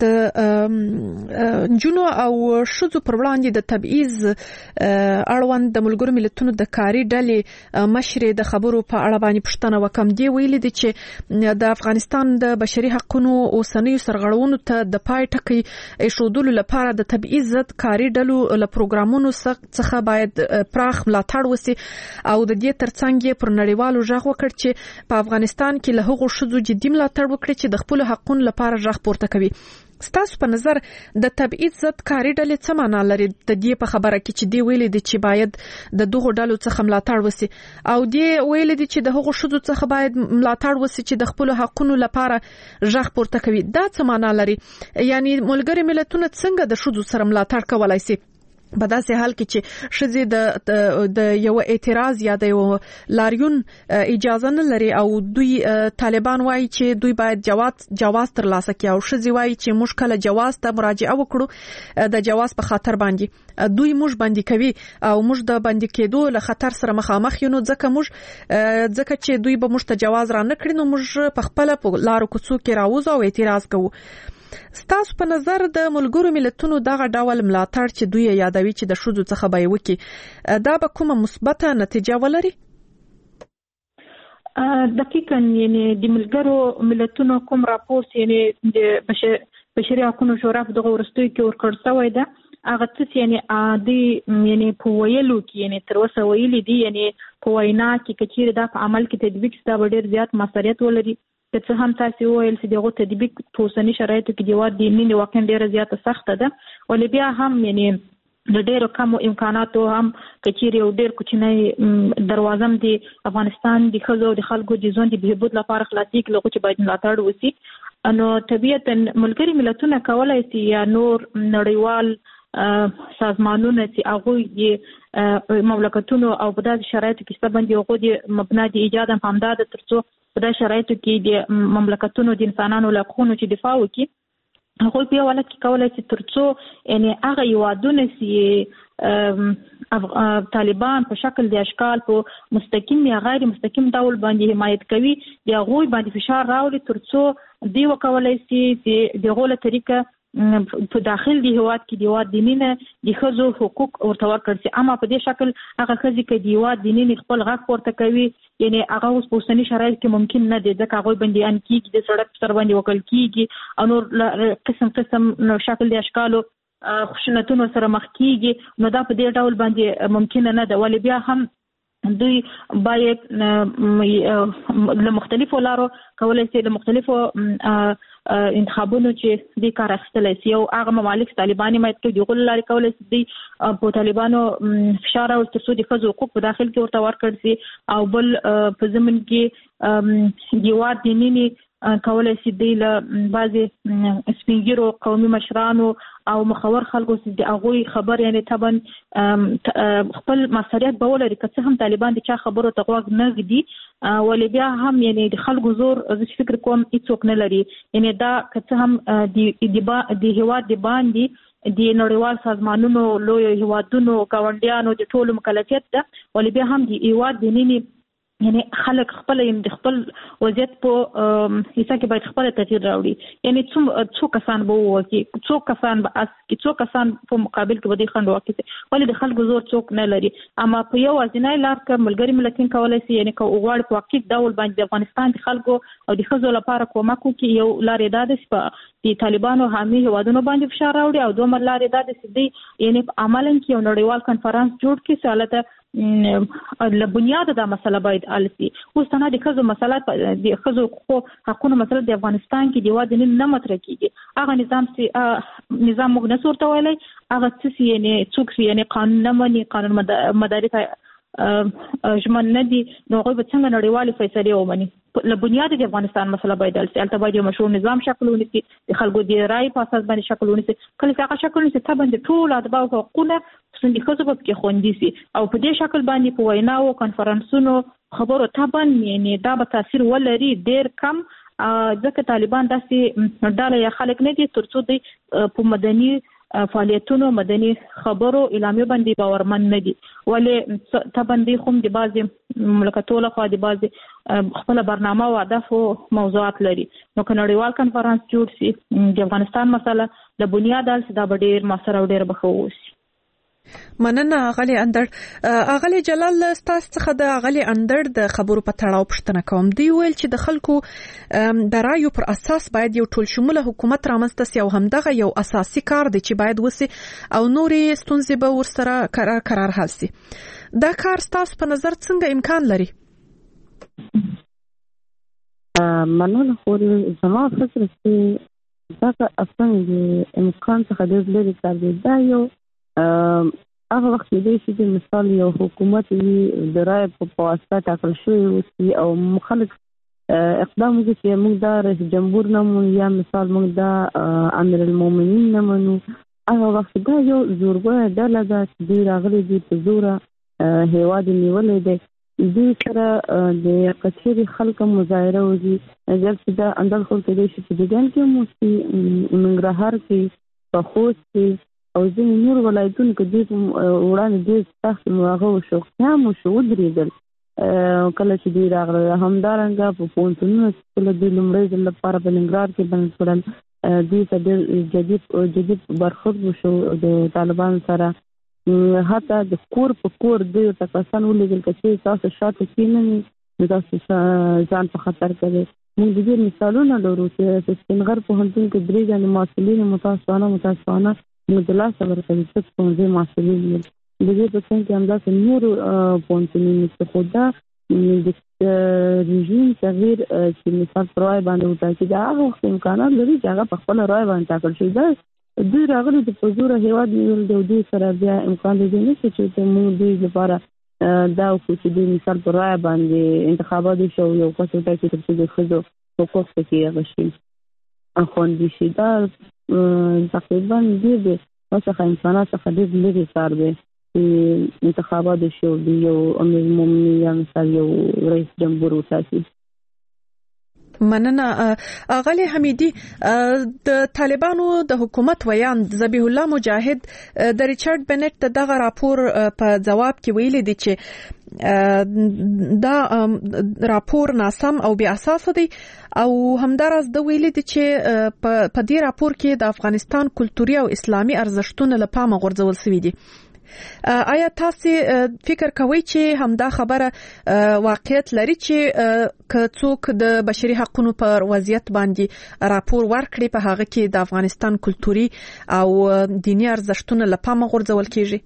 جنو او شذو پر وړاندې د تبعیض اړوند د ملګرو ملتونو د کاری ډلې مشر د خبرو په اړه باندې پوښتنه وکم دی ویل دي چې د افغانستان د بشري حقوقو اوسنۍ سرغړونو ته د پای ټکی ایښودلو لپاره د تبعیض ضد کاری ډلو له پروګرامونو څخه باید پراخ ملاتړ وسی او د دې ترڅنګ پر نړیوالو ژغ وکړ چې په افغانستان کې له هغو شذو جدي ملاتړ وکړي چې د خپل حقوقو لپاره ژغ پورته کوي. ستاسو په نظر د تبعیض ضد کاری ډلې څه معنا لري د دې په خبره کې چې دی ویلي دي چې باید د دغو ډلو څخه ملاتړ وسی او دی ویلي دي چې د هغو شذو څخه باید ملاتړ وسی چې د خپل حقوقو لپاره ژغ پورته کوي؟ دا څه معنا لري؟ یعنی ملګری ملتونه څنګه د شذو سره ملاتړ کولای شي په داسې حال کې چې ښځې د د یو اعتراض یا د یو لاریون اجازه نه لري او دوی طالبان وایي چې دوی باید جواز جواز ترلاسه کړي او ښځې وایي چې موږ کله جواز ته مراجعه وکړو د جواز په خاطر باندې دوی موږ باندې کوي او موږ د باندې کېدو له خطر سره مخامخ یو نو ځکه موږ ځکه چې دوی به موږ ته جواز را نه کړي نو موږ په خپل په لارو کوڅو کې راوځو او اعتراض کوو. ستاسو په نظر د ملګرو ملتونو دغه ډول ملاتړ چې دوی یادوي چې د ښځو څخه به یې وکړي دا به کومه مثبته نتیجه ولري؟ دقیقاً یعنی د ملګرو ملتونو کوم راپور یعنی د بشري حقوقو شورا په دغه وروستیو کې ورکړ شوی ده هغه څه یعنی عادي یعنی په ویلو کې یعنی تر اوسه ویلي دي یعنی په وینا کې کچیر دا په عمل کې تطبیق ستا ډیر زیات مسؤلیت ولري که څه هم تاسو ویل چې دغه تطبیق په اوسنی شرایطو کې د واد دیني واقعا ډیره زیاته سخته ده ولې بیا هم یعنی د ډیرو کم امکاناتو هم کچیر یو ډیر کوچنی دروازه د افغانستان د خزو د خلکو د ژوند د بهبود لپاره خلاصي کې لغوه چې باید ملاتړ وشي انو طبيعتا ملګری ملتونه کولای شي یا نور نړیوال سازمانونه چې هغه د مملکتونو او په داسې شرایطو کې ستبند یو غو د مبنا د ایجاد هم همداد ترڅو په داسې شرایطو کې د مملکتونو د انسانانو له حقوقو چې دفاع وکړي هغه په ولا کې کولای شي ترڅو یعنی هغه یوادونه چې طالبان په شکل د اشکال په مستقیم یا غیر مستقیم ډول باندې حمایت کوي د هغه باندې فشار راوړي ترڅو دی وکولای شي چې د غوله طریقه په داخل دی هواد کې دیواد دینینه د خزو حقوق ورته ورکړي سي اما په دې شکل هغه خزي کې دیواد دینینه خپل غږ پورته کوي یعنی هغه اوس په اوسنی شرایط کې ممکن نه دي ځکه هغه باندې ان کېږي د سړک پر باندې وکړ کېږي او نور قسم قسم شکل د اشکالو خشونتونو سره مخ کېږي نو دا په دې ډول باندې ممکن نه ده ولې بیا هم دوی باید له مختلفو لارو کولای شي له مختلفو انتخابونو چې د کار اخیستل شي او هغه ممالک طالباني مایت کې د غول لاري کولای شي د په طالبانو فشار او ترڅو د خزو حقوق په داخل کې ورته ورکړ شي او بل په زمن کې دیوار دیني کولای شي د بعضي سپینګیرو قومي مشرانو او مخور خلکو چې د هغه خبر یعنی تبن خپل مسؤلیت به ولري که څه هم طالبان د چا خبرو ته غوږ نه ږدي ولې بیا هم یعنی د خلکو زور زه فکر کوم هیڅوک نه لري یعنی دا که څه هم د د هواد د باندې د نړیوال سازمانونو لوی هوادونو گاونډیانو د ټولو مکلفیت ده ولې بیا هم د هواد د نینی یعنی خلک خپل د خپل وضعیت په حصہ کې باید خپل تغییر راوړي یعنی څو کسان به وکړي څو کسان به اس کې څو کسان په مقابل کې ودی خند وکړي ولې د خلکو زور څوک نه لري اما په یو ځینای لار کې ملګری ملتین کولای شي یعنی کو غواړي په واقع ډول باندې افغانستان د خلکو او د خزو لپاره کومک وکړي یو لارې داد چې د طالبانو حامي هوادونو باندې فشار راوړي او دوه لارې داد چې دی یعنی په عملاً کې یو نړیوال کانفرنس جوړ کړي چې حالت له بنیاد دا مسله باید السی اوس نه د خزو مسله د خزو حقوقو مسله د افغانستان کې د وادي نه مطرح کیږي هغه نظام سي نظام موږ نه صورت ویلي هغه څه یعنی څوک یعنی قانون نه مني قانون مدارس ژمن نه دي نو هغه به څنګه نړیوالې فیصلې ومني له بنیاد د افغانستان مسله باید السی البته باید یو مشروع نظام شکل ونیسي د خلکو د رائے په اساس باندې شکل ونیسي کله چې هغه شکل ونیسي ته باندې ټول اتباع حقوقونه څنګه خزو په کې خوندي سي او په دې شکل باندې په وینا او کانفرنسونو خبرو ته باندې یعنی دا به تاثیر ولري ډیر کم ځکه طالبان داسې ډاله یا خلک نه دي ترڅو د په مدني فعالیتونو مدني خبرو اعلامیه باندې باورمن نه دي ولې ته باندې کوم د بعضي مملکتونو لخوا د بعضي خپل برنامه او اهداف او موضوعات لري نو کنړیوال کانفرنس جوړ شي د افغانستان مسله د بنیاد ال دا ډیر مسره او ډیر بخوس مننه اغلی اندر اغلی جلال ستاسو څخه د اغلی اندر د خبرو په تړاو پوښتنه کوم دی ویل چې د خلکو د رایو پر اساس باید یو ټول شموله حکومت رامنځته شي او همدغه یو اساسي کار دی چې باید وسی او نورې ستونزې به ورسره قرار قرار حل شي دا کار ستاسو په نظر څنګه امکان لري مننه خو زما فکر چې دا اصلا د امکان څخه ډېر لري کار دی دا یو هغه وخت دی چې مثال یو حکومت د رای په واسطه ټاکل شوی وي او مخالف اقدام وکړي چې موږ دا رئیس جمهور نمو یا مثال موږ دا امیر المؤمنین نمو هغه وخت دا یو زورګوی ډله ده چې راغلي دي په زوره هیواد نیولې دی دوی سره د کچېري خلکو مظاهره وکړي اگر چې دا اندل خلک دی چې د ګان کې مو ننګرهار کې په خوست کې او ځینې نور ولایتونو کې دوی وړاندې ډېر سخت هغه وشو قیام وشو ودرېدل کله چې دوی راغله همدارنګه په پوهنتونونو کې کله دوی لومړی ځل لپاره په ننګرهار کې بند کړل دوی ته ډېر جدي جدي برخورد وشو د طالبان سره. حتی د کور په کور دوی ته کسان ولېږل چې تاسو شاته کېنئ نو تاسو ځان په خطر کوي. موږ د دې مثالونه لرو چې سپینغر پوهنتون کې درې ځانې محصلین متاسفانه متاسفانه موږ د لاسه ورکوي چې څنګه محصلین دي. د دې په څنګ کې همداسې نورو پوهنتونونو کې خو دا د رژیم تغییر چې مثال پر رای باندې وټاکي دا هغه وخت امکانات لري چې هغه په خپله رای باندې ټاکل شي. دا دوی راغلي د په زوره هېواد نیول دی او دوی سره بیا امکان دی نه شي چې موږ دوی لپاره دا وکړو چې دوی مثال پر رای باندې انتخابات وشي او یو کس وټاکي تر څو د ښځو حقوق پکې هغه شي خوندي شي. دا تقریبا ډېر دی څخه امکانات څخه ډېر لرې کار دی چې انتخابات وشي او یو امیر المؤمنین یا مثال یو رئیس جمهور وټاکي. مننه. اغلی حمیدی، د طالبانو د حکومت ویان ذبیح الله مجاهد د ریچارډ بنټ دغه راپور په جواب کې ویلي دی چې دا راپور ناسم او بې اساس دی او همدارس د ویلي دی چې په دې راپور کې د افغانستان کلتوري او اسلامي ارزښتونه له پامه غورځول شوي دي. آیا تاسو فکر کوئ چې همدا خبره واقعیت لري چې که څوک د بشري حقوقو پر وضعیت باندې راپور ورکړي په هغه کې د افغانستان کلتوري او دینی ارزښتونه له پامه غورځول کیږي؟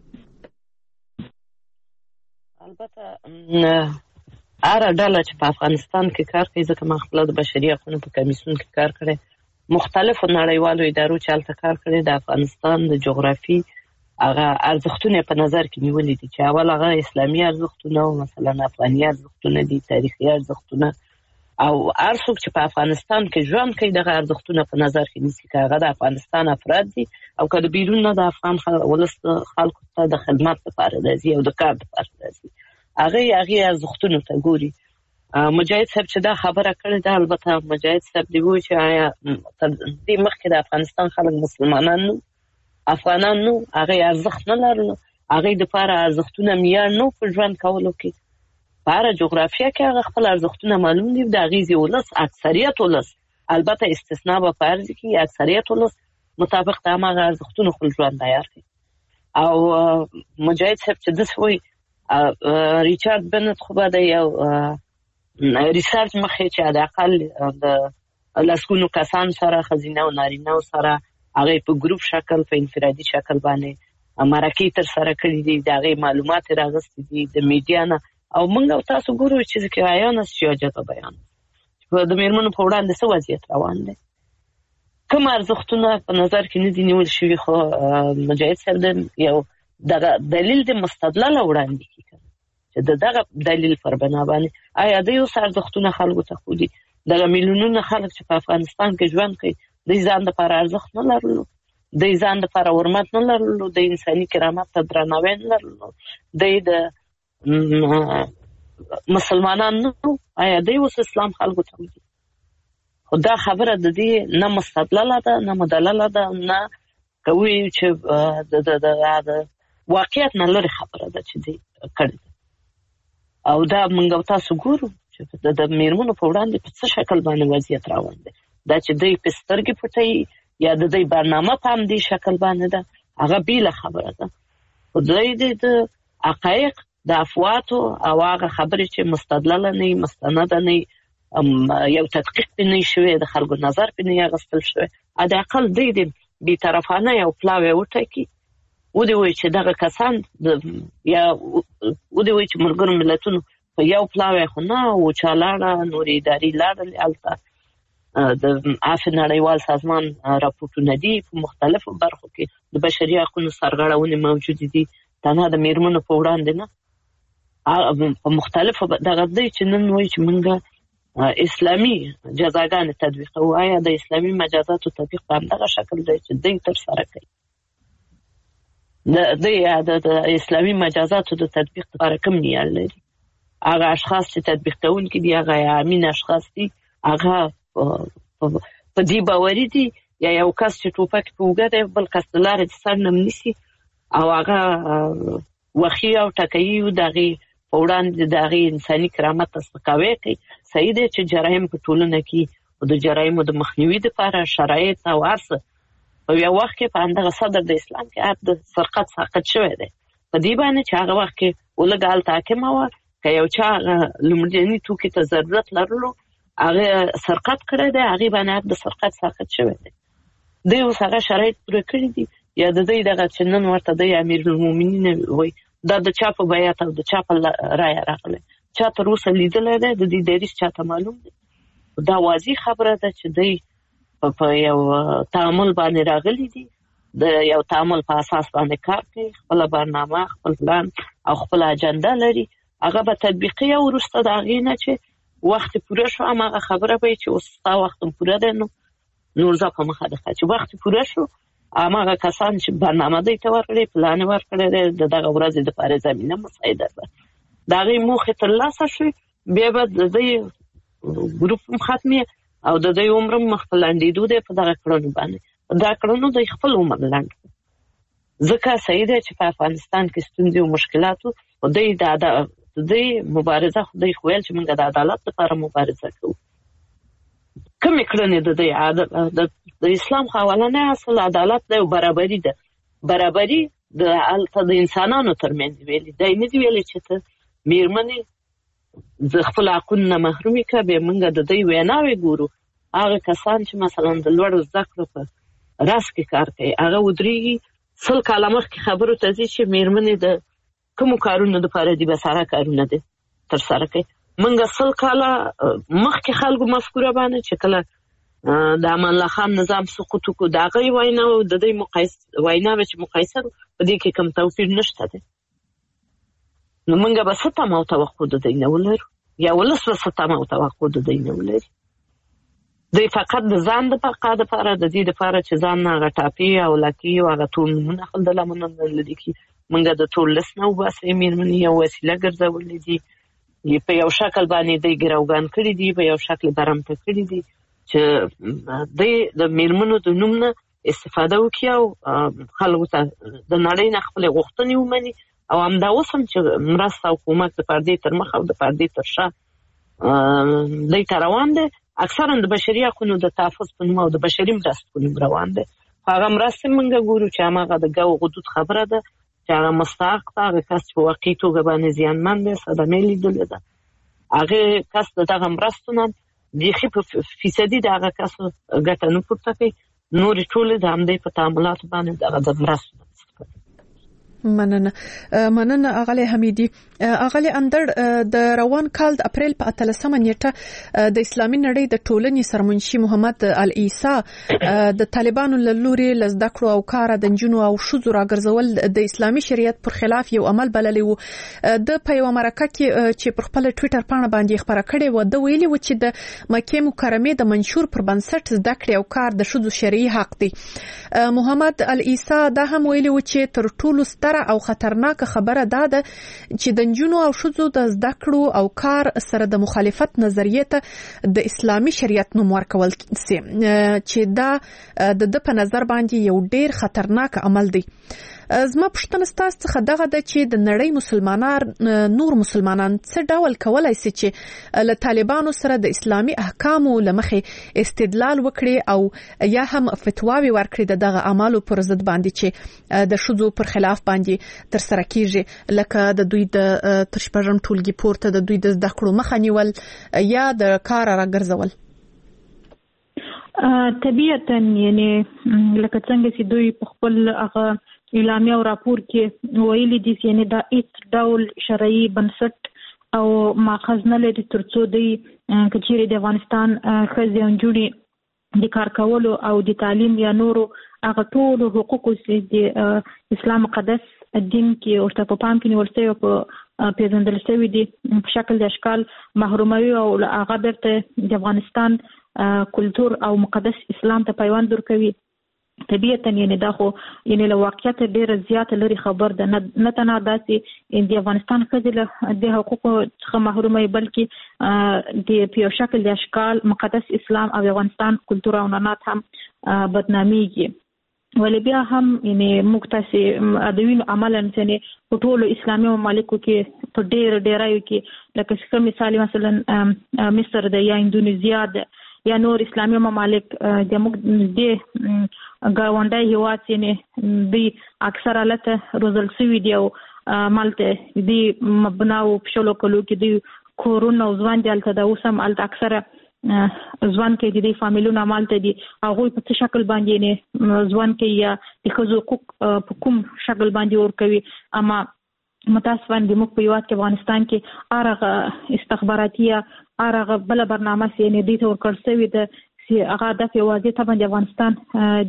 البته هر ډله چې په افغانستان کې کار کوي، ځکه ما خپل د بشري حقوقو په کمیسیون کې کار کړی، مختلفو نړیوالو ادارو چې هلته کار کړی، د افغانستان د جغرافي هغه ارزښتونه په نظر کې نیولې دي چې اول هغه اسلامي ارزښتونه او مثلا افغاني ارزښتونه دي، تاریخي ارزښتونه، او هر څوک چې په افغانستان کې ژوند کوي دغه ارزښتونه په نظر کې نیسي، که هغه د افغانستان افراد دي او که د بیرون نه د افغان ولس خلکو ته د خدمت لپاره راځي او د کار لپاره راځي، هغه هغې ارزښتونو ته ګوري. مجاهد صاحب چې دا خبره کړې ده، البته مجاهد صاحب دی وایي چې آیا تر دې مخکې د افغانستان خلک مسلمانان نو افغانان نو هغه ارزښت نه لرلو، هغه د پاره ارزښتونه معیار نو په ژوند کولو کې. په هر جغرافیه کې هغه خپل ارزښتونه معلوم دي. د هغې ولس اکثریت ولس، البته استثناء به په عرض کې، اکثریت ولس مطابق د هماغه ارزښتونو خپل ژوند تیار کړي. او مجاهد صاحب چې داسې وایي ریچارډ بنټ خو به د یو ریسرچ مخې چې حداقل د لسګونو کسانو سره، ښځینه او نارینه سره، هغه په ګروپ شکل، په انفرادي شکل باندې مرکې تر سره کړي دي، د هغې معلومات یې راغستې دي د میډیا نه. او موږ او تاسو ګورو چې حکایان است شجاعت بیان د میرمنو په وړاندې څه وضعیت روان دی، کوم ارزښتونه په نظر کې نه دي نیول شوي. خو مجاهد صاحب د یو دغه دلیل د مستدلله وړاندې کړي چې د دغه دلیل پر بنا باندې آیا د یو څه ارزښتونه خلکو ته ښودي. دغه میلیونونه خلک چې په افغانستان کې ژوند کوي، د ځان لپاره ارزښت نه لرلو، د ځان لپاره حرمت نه لرلو، د انساني کرامت ته درناوی نه لرلو، د مسلمانان نو آیا د اوس اسلام خلکو ته ودي. خو دا خبره د دې نه مستدلله ده، نه مدلله ده، نه کوي چې د واقعیت نه لري خبره ده چې دی کړې ده. او دا موږ او تاسو ګورو چې د میرمنو په وړاندې په څه شکل باندې وضعیت روان دی. دا چې دوی په سترګې پټوي یا د دوی برنامه په همدې شکل باندې ده، هغه بیله خبره ده. خو دوی د حقایق د افواتو او هغه خبرې چې مستدلله نه وي، مستنده نه وي، یو تدقیق پې نه وي شوی، د خلکو نظر پې نه وي اخیستل شوی، حداقل دوی د بېطرفانه یو پلاوی وټاکي، ودې وایي چې دغه کسان یا ودې وایي چې ملګرو ملتونو په یو پلاوی خو نه وچا لاړه، نورې ادارې لاړلې هلته، د عفو نړیوال سازمان راپورټونه دي، په مختلفو برخو کې د بشري حقونو سرغړونې موجودې دي، تنها د میرمنو په وړاندې نه، په مختلفو دغه دی چې نن وایي چې موږ اسلامي جزاګانې تطبیقوو. آیا د اسلامي مجازاتو تطبیق په همدغه شکل دی چې دوی ترسره کوي؟ د اسلامي مجازاتو د تطبیق لپاره کوم معیار لري؟ هغه اشخاص چې تطبیق کوونکي دي هغه امین اشخاص دي، هغه په دې باوري دي یا یو کس چې ټوپک په اوږه دی بل کس د لارې د سر نه نیسي او هغه وخي او ټکوي د هغې په وړاندې د هغې انساني کرامت ته سپکاوی کوي. صحیح دی چې جرایم په ټولنه کې د جرایمو د مخنیوي لپاره شرایط او ارسه په یو وخت کې په اندغه صدر د اسلام کې عاد د سرقت ساقط شوی دی په دې باندې چې هغه وخت کې ولګه هلته حاکمه وه که یو چا لومړني توکي ته ضرورت لرلو هغه سرقت کړی دی هغې باندې عاد د سرقت ساقط شوی دی دوی اوس هغه شرایط پوره کړي دي یا د دوی دغه چې نن ورته دوی امیرالمؤمنین وایي دا د چا په بیعت او د چا په رایه راغلی چا تر اوسه لیدلی دی د دې دریځ چاته معلوم دی دا واضح خبره ده چې دوی په یو تعامل باندې راغلي دي د یو تعامل په اساس باندې کار کوي خپله برنامه خپل پلان او خپل اجنډا لري هغه به تطبیقي او وروسته د هغې نه چې وخت پوره شو هماغه خبره به چې اوس ستا وخت پوره دی نو نور ځه په مخه ده چې وخت پوره شو هماغه کسان چې برنامه دوی ته ورکړې پلان یې ورکړی دی د دغه ورځې دپاره زمینه مساعده ده د هغې موخې ترلاسه شوې بیا به د دوی ګروپ هم ختمي او د دوی عمر هم مخ په لنډېدو دی په دغه کړنو باندې دا کړنو دوی خپل عمر لنډ ځکه صحیح دی چې په افغانستان کې ستونزې او مشکلات خو دوی د دوی مبارزه خو دوی ویل چې موږ د عدالت لپاره مبارزه کوو کومې کړنې د دوی د اسلام خو اولنی اصل عدالت دی او برابري ده برابري د هلته د انسانانو ترمنځ ویلي دی نه دي ویلي چې ته مېرمنې د خپل حقونو نه محرومې کړه بیا موږ د دوی ویناوې ګورو هغه کسان چې مثلا د لوړو زده کړو په راس کې کار کوي هغه ودرېږي سل کاله مخکې خبرو ته ځي چې مېرمنې د کومو کارونو دپاره دي بساره کارونه دي ترسره کوي موږ سل کاله مخکې خلکو مفکوره باندې چې کله د امان الله خان نظام سقوط وکړو د هغې وینا او د دوی ویناوې چې مقایسه په دې کې کوم توپیر نشته دی نو موږ به څه تمه او توقع د دوی نه ولرو یا ولس به څه تمه او توقع د دوی نه ولري دوی فقط د ځان د بقا دپاره د دې دپاره چې ځان نه هغه ټاپي او لکي او هغه ټول نومونه خپل د لمنه نه لري کړي موږ د ټول لس نه وباسئ مېرمنې یو وسیله ګرځولې دي په یو شکل باندې دوی ګروګان کړي دي په یو شکل برمته کړي دي چې دوی د مېرمنو د نوم نه استفاده وکړي او خلکو ته د نړۍ نه خپلې غوښتنې ومني او همدا اوس هم چې مرسته او کومک د پردې تر مخ او د پردې تر شا دوی ته روان دی اکثرا د بشري حقونو د تحفظ په نوم او د بشري مرستو په نوم روان دی هغه مرستې موږ ګورو چې هماغه د ګو غدود خبره ده چې هغه مستحق ده هغه کس چې په واقعي توګه باندې زیانمن دی صدمې لیدلې ده هغې کس د دغه مرستو نه بیخي په فیصدي د هغه کس ګټه نه پورته کوي نورې ټولې د همدې په تعاملاتو باندې دغه د مرستو مننه مننه اغلی حمیدي اغلی اندر د روان کال د اپریل په اتلسمه نیټه د اسلامي نړۍ د ټولنې سرمنشي محمد العیسی د طالبانو له لوري لزده کړو او کار د جنونو او شذو راګرځول د اسلامي شریعت پر خلاف یو عمل بللی وو د په یو مرکه کې چې پر خپل ټوئیټر پاڼه باندې خبره کړې و د ویلي و چې د مکه مکرمه د منشور پر بنسټ زده کړې او کار د شذو شرعي حق دی محمد العیسی دا هم ویلي و چې تر ټولو او خطرناک خبره ده چې د جنونو او شذو د زده کړو او کار سره د مخالفت نظریه ته د اسلامي شریعت نوم ورکول سي چې دا د د په نظر باندې یو ډیر خطرناک عمل دی زما پوښتنه ستاسو څخه دغه ده چې د نړۍ مسلمانان نور مسلمانان څه ډول کولای شي چې له طالبانو سره د اسلامي احکامو لمخې استدلال وکړي او یا هم فتواوی ورکړي د دغه اعمالو پر ضد باندې چې د شذو پر خلاف باندې تر سره کیږي لکه د دوی د ترشپږم ټولګي پورته د دوی د زده کړو مخه نیول یا د کار راګرځول طبيعتا یعنی لکه څنګه چې دوی په خپل هغه اعلامیه او راپور کې ویلي دي چې دا هیڅ ډول شرعي بنسټ او ماخذ نه لري ترڅو دوی کچېرې د افغانستان ښځې او نجونې د کار کولو او د تعلیم یا نورو هغه ټولو حقوقو چې د اسلام مقدس دین کې ورته په پام کې نیول شوي او په پیژندل شوي دي په شکل د اشکال محروموي او هغه بیرته د افغانستان کلتور او مقدس اسلام ته پیوند ورکوي طبيعتا یعنی دا خو یعنی له واقعیت ډیره زیاته لري خبر ده نه تنه داسې د افغانستان ښځې له د حقوقو څخه محرومه بلکې د په شکل د اشکال مقدس اسلام او افغانستان کلتور او عنعنات هم بدناميږي ولې بیا هم یعنی موږ تاسې ادوین عملاً چې په ټولو اسلامي ممالکو کې په ډیر ډیرایو کې لکه څنګه مثال مثلا مصر د یا اندونیزیا د یا نور اسلامي ممالک د موږ د ګاونډي هیواد یې دی اکثر حالت روزل سوي دی او مالته دی مبناو په شلو کلو کې دی کورونه او ځوان دلته د اوسم الته اکثر ځوان کې د فامیلونو مالته دي هغه په څه شکل باندې نه ځوان کې یا د خزو حقوق په کوم شکل باندې ور کوي اما متاسفانه د موږ په یوات کې افغانستان کې ارغه استخباراتي ارغه بل برنامه سي نه دي تور کړسوي د سي هغه د فوازي ته باندې افغانستان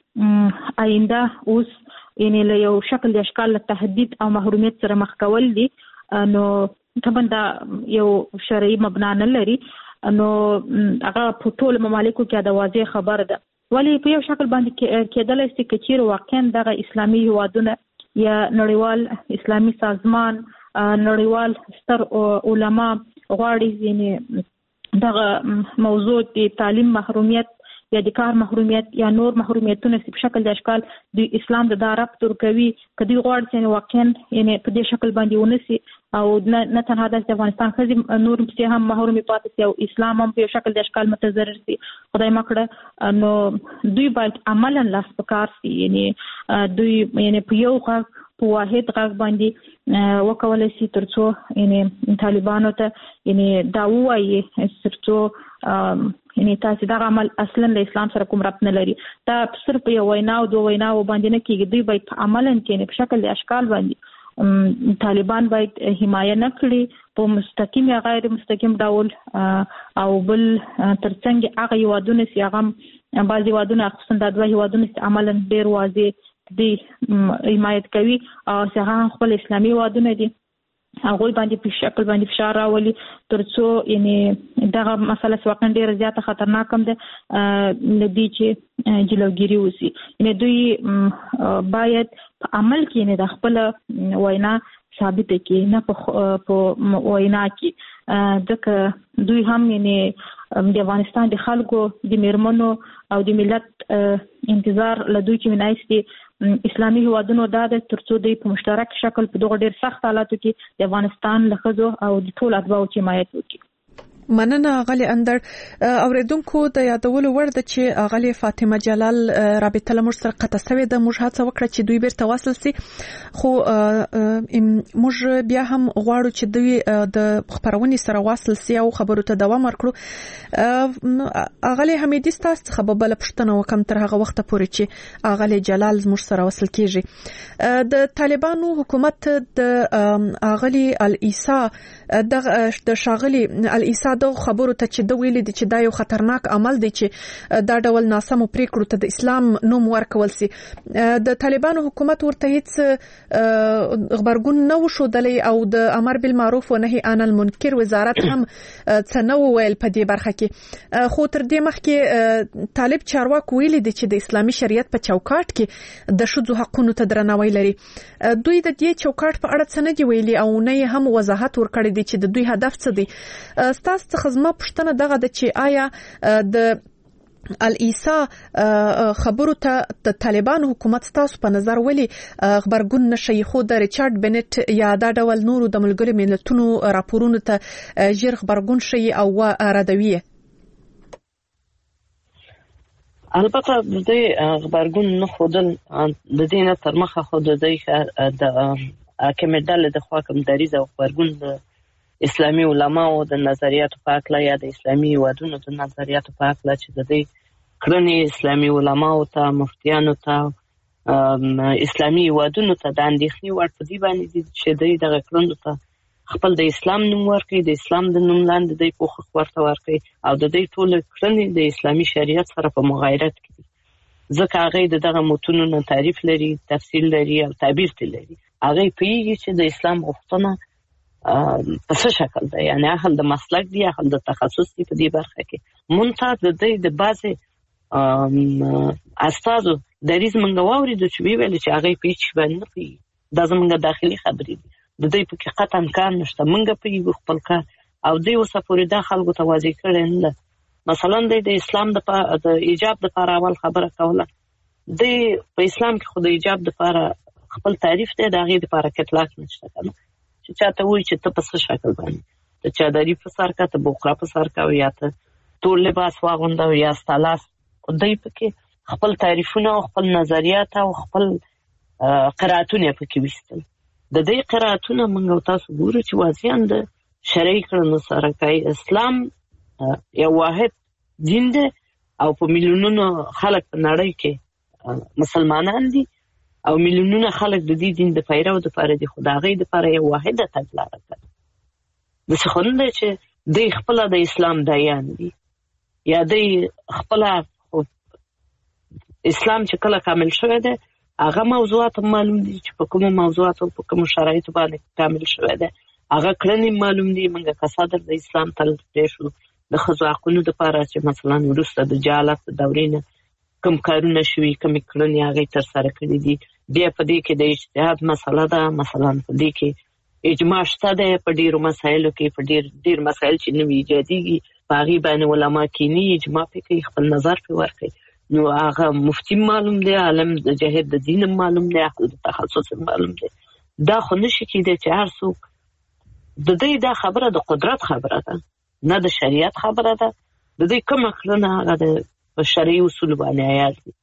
د آینده اوس یعنی له یو شکل د اشکال تهدید او محرومیت سره مخ کول دي نو طبعا دا یو شرعي مبنا نه لري نو هغه په ټول ممالکو کې د واضح خبر ده ولی په یو شکل باندې کېدل شي چې چیرې واقعا د اسلامي هوادونه یا نړیوال اسلامي سازمان نړیوال ستر علما غواړي یعنی دغه موضوع د تعلیم محرومیت یا د کار محرومیت یا نور محرومیتونه په شکل د اشکال د اسلام د دارب تر کوي کدي غواړي چې واقعا یعنی په دې شکل باندې ونسي او نه تنها د افغانستان خزي نور په هم محرومي پاتې شي او اسلام هم په شکل د اشکال متضرر شي خدای مکړه نو دوی باید عملاً لاس پکار شي یعنی دوی یعنی په یو غږ په واحد غږ باندې وکولای شي ترڅو یعنی طالبانو ته یعنی دا وایي ترڅو یعنی تاسو دا عمل اصلا د اسلام سره کوم ربط نه لري دا صرف یو وینا او دوه وینا او باندې نه کیږي دوی باید عملاً کې په شکل د اشکال باندې طالبان باید حمایه نه کړي په مستقیم یا غیر مستقیم ډول او بل ترڅنګ هغه یوادونه سي هغه بعضي یوادونه خصوصا د دوه یوادونه عملاً ډیر واضح دي حمایت کوي او څنګه خپل اسلامي یوادونه دي هغه باندې په شکل باندې فشار راولي ترڅو یعنی دغه مسله واقعا ډیره زیاته خطرناک هم ده لدی چې جلوګيري وسی یعنی دوی باید په عمل کې نه د خپل وینا ثابت کړي نه په وینا کې ځکه دوی هم یعنی د افغانستان د خلکو د میرمنو او د ملت انتظار لدوی کې منایستي اسلامي هوادونو دا د ترڅو د په مشترک شکل په دغه ډیر سخت حالاتو کې د افغانستان لخوا او د ټول اتباعو چې حمایت وکړي مننه غلي اندر اوریدونکو د یادولو ور د چې غلي فاطمه جلال رابطه لمر سره قطع سوی د مجاهد وکړه چې دوی بیرته واصل سي خو موږ بیا هم غواړو چې دوی د خبرونې سره واصل سي او خبرو ته دوام ورکړو غلي حمیدي ستاسو خبره پښتنه وکم تر هغه وخت پورې چې غلي جلال زموږ سره وصل کیږي د طالبانو حکومت د غلي العیسا د شاغلي العیسا د خبرو ته چې د ویلې دي چې دا یو خطرناک عمل دی چې دا ډول ناسمو پریکړو ته د اسلام نوم ورکول سي د طالبانو حکومت ورته هیڅ خبرګون نه وشودلی او د امر بالمعروف و نهي عن المنکر وزارت هم څه نه ویل په دې برخه کې خو تر دې مخکې طالب چارواکي ویلي دي چې د اسلامي شریعت په چوکاټ کې د شذو حقونو ته درناوی لري دوی د دې چوکاټ په اړه څه نه دی ویلي او نه هم وضاحت ورکړي دي چې د دوی هدف څه دی ستاسو څخه زما پوښتنه دغه د چې آیا د العیسا خبرو ته د طالبان حکومت تاسو په نظر ولي خبرګون نشي خو د ریچارډ بنټ یا د ډول نورو د ملګرو ملتونو راپورونو ته ژر خبرګون شي او ردوي البته د دې خبرګون نه خودل د دې نه تر مخه خود د د کمیډل د خوا کوم دریز او خبرګون د اسلامي علماو د نظریاتو په اړه یا د اسلامي ودونو د نظریاتو په اړه چې د دې کړنې اسلامي علماو ته مفتیانو ته اسلامي ودونو ته د اندېښنې وړ په دې باندې چې د کړنو ته خپل د اسلام نوم ورکړي د اسلام د نوم لاندې د پوښښ ورته ورکړي او د دې ټول کړنې د اسلامي شریعت سره په مغایرت کې ځکه هغه دغه متونو نه تعریف لري تفصیل لري او تعبیر لري هغه پیږي چې د اسلام غوښتنه په څه شکل ده یعنی اهل د مسلک دی اهل د تخصص دی په دې برخه کې مونږ د دې د بازه استادو دریز منګه واوري د چې ویل چې هغه پیچ باندې پی د زمونږ داخلي خبرې دي د دې په کې قطعا کار نشته مونږ په خپل کار او دې وسپوري د خلکو توازی کړي نه مثلا د اسلام د د ایجاب د لپاره اول خبره کوله د په اسلام کې خو د ایجاب د لپاره خپل تعریف دی د هغه لپاره کتلاک نشته کنه چې چاته وایي چې ته په څه شکل باندې ته چادري په سر کا ته بوخرا په سر کا یا ته تور لباس واغونده یا ستالاس، دوی پکې خپل تعریفونه او خپل نظریات او خپل قراتونه پکې وستل. د دې قراتونه موږ تاسو ګورو چې واضحاً د شرعي کړنو سره کوي. اسلام یو واحد دین دی او په میلیونونو خلک په نړۍ کې مسلمانان دي او میلیونونه خلک د دې دین د پیرو د لپاره دي، خو د هغې دپاره یو واحده تګلاره ده. داسې خو نه دی چې دوی خپله د اسلام دایان دي یا دوی خپله اسلام چې کله کامل شوی دی هغه موضوعات معلوم دي چې په کومو موضوعاتو په کومو شرایطو باندې کامل شوی دی، هغه کړنې معلوم دي. موږ که صدر د اسلام تل پرېښو د ښځو حقونو دپاره چې مثلا وروسته د جهالت دورې نه کوم کارونه شوي، کومې کړنې هغې ترسره کړي دي. بیا په دې کې د اجتهاد مسله ده، مثلا په دې کې اجماع شته دی په ډېرو مسایلو کې، په ډېر ډېر مسایل چې نوي ایجادېږي په هغې باندې علما کیني، اجماع پرې کوي، خپل نظر پرې ورکوي. نو هغه مفتي معلوم دی، عالم د جهاد د دین معلوم دی، اهل د تخصص معلوم دی. دا خو نشي کېدی چې هر څوک د دې دا خبره د قدرت خبره ده نه د شریعت خبره ده. د دې کومه کړنه هغه د شرعي اصولو باندې عیار دي.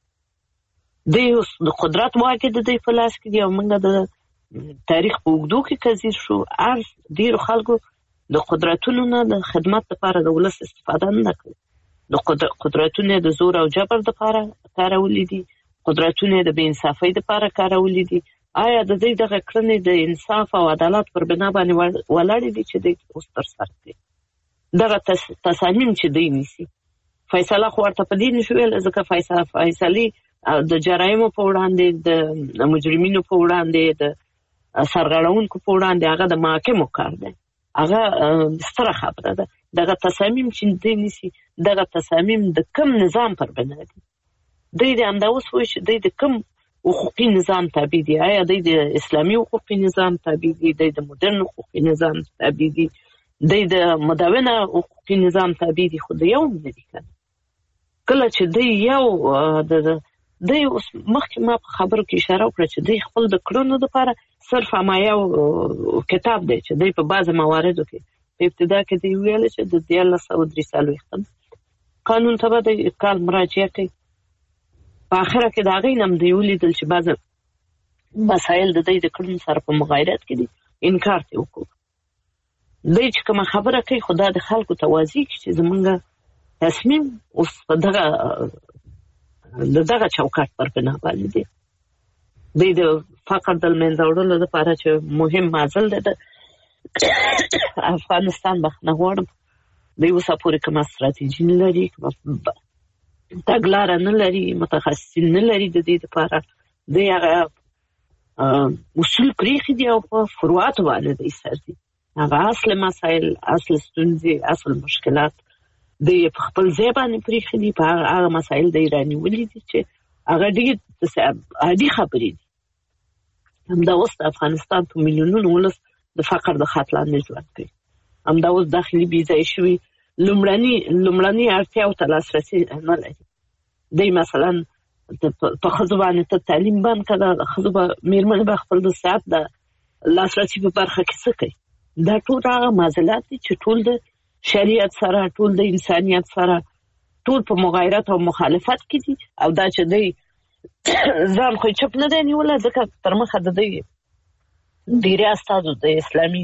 د د قدرت واګې د دې په لاس کې دي او موږ د تاریخ په اوږدو کې کزیر شو. هر ډېرو خلکو د قدرتونو نه د خدمت لپاره د ولس استفاده نه کوي. د قدرتونه د زور او جبر لپاره کارولې دي، قدرتونه د بې انصافۍ لپاره کارولې دي. آیا د دې دغه کړنې د انصاف او عدالت پر بنا باندې ولاړې دي چې د اوس تر سر دي دغه تصامیم چې دوی نیسي؟ فیصله خو ورته په دې نشو ویلی ځکه فیصله فیصلې د جرایمو په وړاندې، د مجرمینو په وړاندې، د سرغړونکو په وړاندې هغه د محاکمو کار دی، هغه ستره خبره ده. دغه تصامیم چې دوی نیسي دغه تصامیم د کوم نظام پر بنا دي؟ دوی د همدا اوس وایي چې دوی د کوم حقوقي نظام تابع دي؟ آیا دوی د اسلامي حقوقي نظام تابع دي؟ دوی د مدرن حقوقي نظام تابع دي؟ دوی د مدونه حقوقي نظام تابع دي؟ خو د یو نه دي کنه. کله چې دوی یو د دوی اوس مخکې ما په خبرو کې اشاره وکړه چې دوی خپل د کړنو دپاره صرف هما یو کتاب دی چې دوی په بعضې مواردو کې په ابتدا کې دوی ویل چې د دیارلس سوه درې څلوېښتم قانون ته به د کال مراجعه کوي. په اخره کې د هغې نه هم دوی ولیدل چې بعضې مسایل د دوی د کړنو سره په مغایرت کې دي، انکار ته وکړو. دوی چې کومه خبره کوي خو دا د خلکو ته واضح کړي چې زمونږ تصمیم اوس په دغه د دغه چوکاټ پر بنا باندې دی. دوی د فقر د له منځه وړلو لپاره چې مهم معضل دی د افغانستان بخښنه غواړم دوی اوسه پورې کومه ستراتیژي نه لري، کومه تګلاره نه لري، متخصصین نه لري د دې دپاره. دوی هغه اصول پرېښي دي او په فروعاتو باندې دوی سر دي. هغه اصل مسایل، اصل ستونزې، اصل مشکلات دوی په خپل ځای باندې پرېښي دي. په هغه مسایل دوی رانیولي دي چې هغه ډېر عادي خبرې دي. همدا اوس د افغانستان په میلیونونو ولس د فقر د خط لاندې ژوند کوي. همدا اوس داخلي بېځایه شوي لومړني لومړني اړتیاو ته لاسرسي نه لري. دوی مثلا په ښځو باندې ته تعلیم بند کړه، ښځو به مېرمنې به خپل د صحت د لاسرسي په برخه کې څه کوي؟ دا ټول هغه معضلات دي چې ټول د شریعت سره، ټول د انسانیت سره، ټول په مغایرت او مخالفت کې دي. او دا چې دوی ځان خو چپ نه دی نیولی ځکه تر مخه د دوی ډېری استازو د اسلامي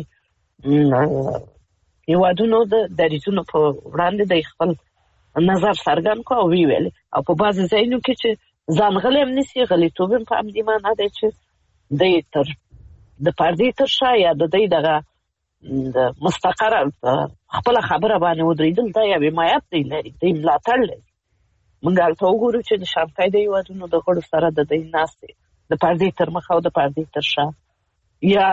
هېوادونو د دریځونو په وړاندې دوی خپل نظر څرګند کړو او ویې ویلې. او په بعضې ځایونو کې چې ځان غلی هم نیسي، غلیتوب هم په همدې معنا دی چې دوی تر د پردې تر شا یا د دوی دغه د مستقره خپله خبره باندې ودرېدل دا یو حمایت دی لري، دوی ملاتړ لري. موږ هلته وګورو چې د شانګهای د هېوادونو د غړو سره د دوی ناستې د پردې تر مخه او د پردې تر شا یا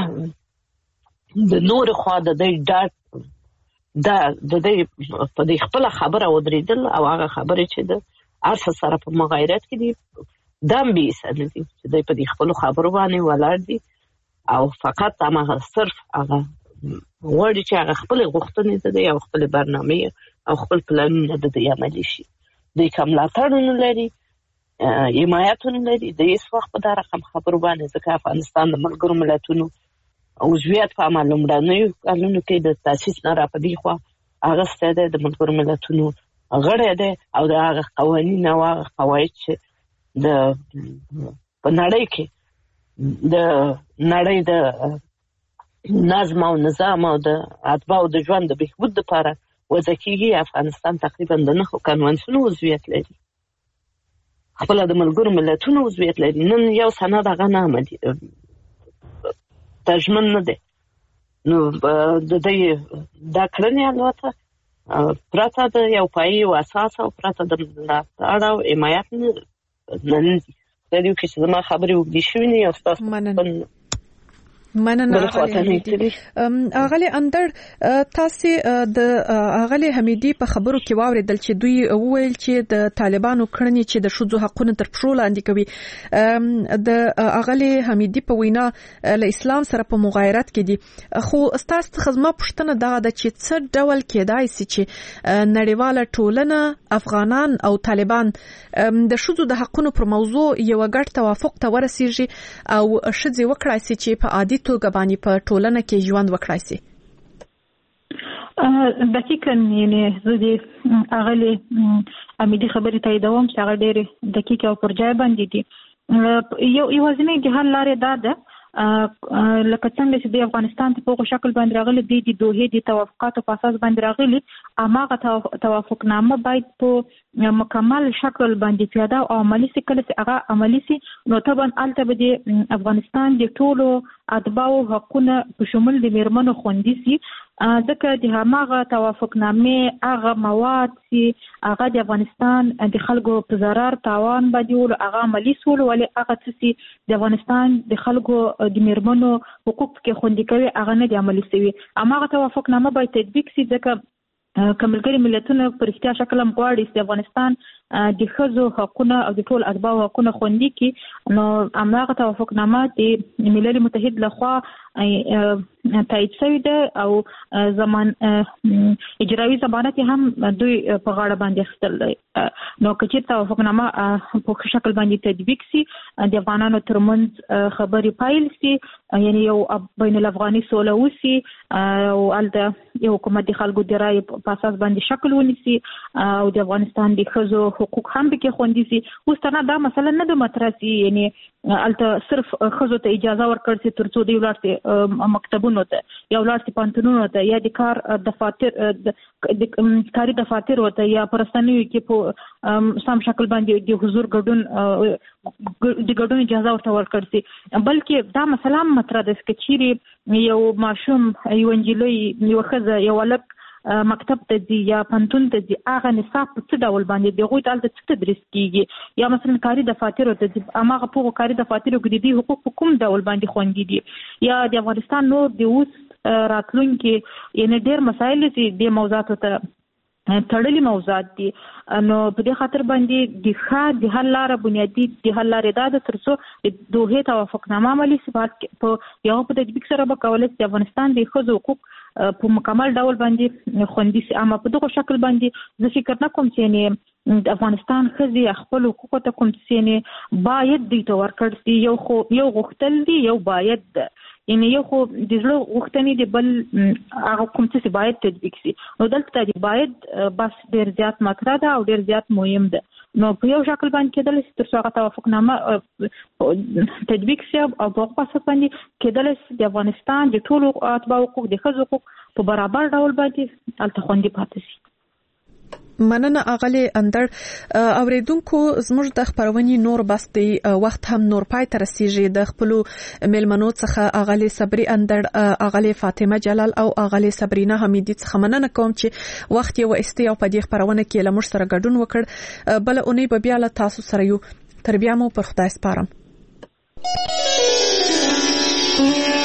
د نورې خوا د دوی ډاډ دا د دوی په دې خپله خبره ودرېدل او هغه خبرې چې د هر څه سره په مغایرت کې دي دا هم بېسه نه دي چې دوی په دې خپلو خبرو باندې ولاړ دي او فقط هماغه صرف هغه غواړي چې هغه خپلې غوښتنې د دوی او خپلې برنامې او خپل پلانونه د دوی عملي شي. دوی که ملاتړ نه لري، حمایت نه لري د هېڅ وخت په دا رقم خبرو باندې، ځکه افغانستان د ملګرو ملتونو عضویت په عمل لومړنیو کلونو کې د تاسیس نه را په دې خوا اغسته ده د ملګرو ملتونو غړی دی او د هغه قوانین او هغه قواعد چې د په نړۍ کې د نړۍ د نظم او نظام او د اتباعو د ژوند د بهبود لپاره وضع کېږي. افغانستان تقریبا د نهو کنوانسیونو عضویت لري، خپله د ملګرو ملتونو عضویت لري. نن یو سند هغه نه عملي تضمن نه دی، نو د دې دا کړنې البته پرته د یو پایي او اساس او پرته د ملاتړ او حمایت نه نه دي. د دې کې چې زما خبرې وګړي شوې نه یو ستاسو مننه اغلی اندر تاسو د اغلی حمیدی په خبرو کې واوریدل چې دوی وویل چې د طالبانو کړنې چې د شذو حقوقو تر پښو لاندې کوي. د اغلی حمیدی په وینا له اسلام سره په مغایرت کې دي، خو تاسو خدمه پښتنه دا د چې څه ډول کېدای شي چې نړیواله ټولنه افغانان او طالبان د شذو د حقوقو پر موضوع یو ګډ توافق ته ورسیږي او شذې وکړای شي چې په عادي توګه باندې په ټولنه کې ژوند وکړای شي. دقیقاً یعنی زه دې اغلی امیدي خبرې تاییدوم چې هغه ډېرې دقیق او پر ځای باندې دي. یو یوازینی د حل لارې دا ده لکه څنګه چې د افغانستان په هغه شکل باندې راغلي دي د دوه د توافقاتو په اساس باندې راغلي، اماغه توافقنامه باید په مکمل شکل باندې پیاده او عملي سي. کله چې هغه عملي سي نو طبعا البته به د افغانستان د ټولو اتباعو حقوقونه په شمول د میرمنو خوندي سي، ځکه د هماغه توافقنامه هغه مواد چې هغه د افغانستان د خلکو په ضرر تاوان باندې ول هغه عملي سول، ولې هغه چې د افغانستان د خلکو د میرمنو حقوق کې خوندي کوي هغه نه د عملي سوي. هماغه توافقنامه باید تطبیق سي، ځکه کملګری ملتونه په رښتیا شکل هم غواړي چې افغانستان د ښځو حقوقونه او د ټول اتباعو حقوقونه خوندي کړي. نو هماغه توافقنامه د ملل متحد لخوا تایید شوی ده او زمان اجرایي ضمانت هم دوی په غاړه باندې اخیستل دی. نو که چېرته توافقنامه په شکل باندې تطبیق سي، د افغانانو ترمنځ خبرې پایل سي، یعنی یو بین الافغاني سوله وسي او هلته یو حکومت د خلکو د رایې په اساس باندې شکل ونیسي او د افغانستان د ښځو حقوق هم پکې خوندي سي. اوس ته دا مسله نه ده مطرح سي، یعنی هلته صرف ښځو ته اجازه ورکړل سي تر څو دوی ولاړ سي مکتبونو ته یا ولاړ سي پوهنتونونو ته یا د کار دفاتر د کاري دفاترو ته یا په رسنیو کې په سم شکل باندې د حضور ګډون د ګډون اجازه ورته ورکړل سي. بلکې دا مسله هم مطرح ده چې چیرې یو ماشوم یو نجلۍ یو ښځه یو هلک مکتب ته ځي یا پوهنتون ته ځي، هغه نصاب په څه ډول باندې د هغوی ته هلته څه تدریس کېږي، یا مثلا کاري دفاترو ته ځي هماغه په هغو کاري دفاترو کې د دې حقوق په کوم ډول باندې خوندي دي، یا د افغانستان نور د اوس راتلونکي یعنې ډېر مسایل چې دې موضوعاتو ته تړلي موضوعات دي. نو په دې خاطر باندې د ښه د حل لاره بنیادي د حل لارې دا ده تر څو د دوحې توافقنامه عملي سي، په یو په تطبیق سره به کولی شي د افغانستان د ښځو حقوق په مکمل ډول باندې خوندي سي. اما په دغه شکل باندې زه فکر نه کوم چې یعنې د افغانستان ښځې خپل حقوقو ته کوم څه یعنې باید دوی ته ورکړل سي. یو خو یو غوښتل دي، یو باید ده، یعنی یو خو د زړه غوښتنې دي، بل هغه کوم څه باید تطبیق سي. نو دلته د باید بس ډېر زیات مطرح ده او ډېر زیات مهم ده. نو په یو شکل باندې کېدلی شي تر څو هغه توافقنامه تطبیق سي او په هغه اساس باندې کېدلی شي د افغانستان د ټولو اتباعو حقوق د ښځو حقوق په برابر ډول باندې هلته خوندي پاتې شي. مننه اغلی اندر. اوریدونکو زموږ د خبرونې نور بس دی وخت هم نور پای ته رسیږي. د خپل ملمنو څخه اغلی صبري اندر، اغلی فاطمه جلال او اغلی صبرینا حمیدی څخه مننه کوم چې وخت یې واسطي او په دې خبرونه کې له موږ سره ګډون وکړ. بل اونۍ به بیا له تاسو سره یو. تر بیا مو پر خدای سپارم.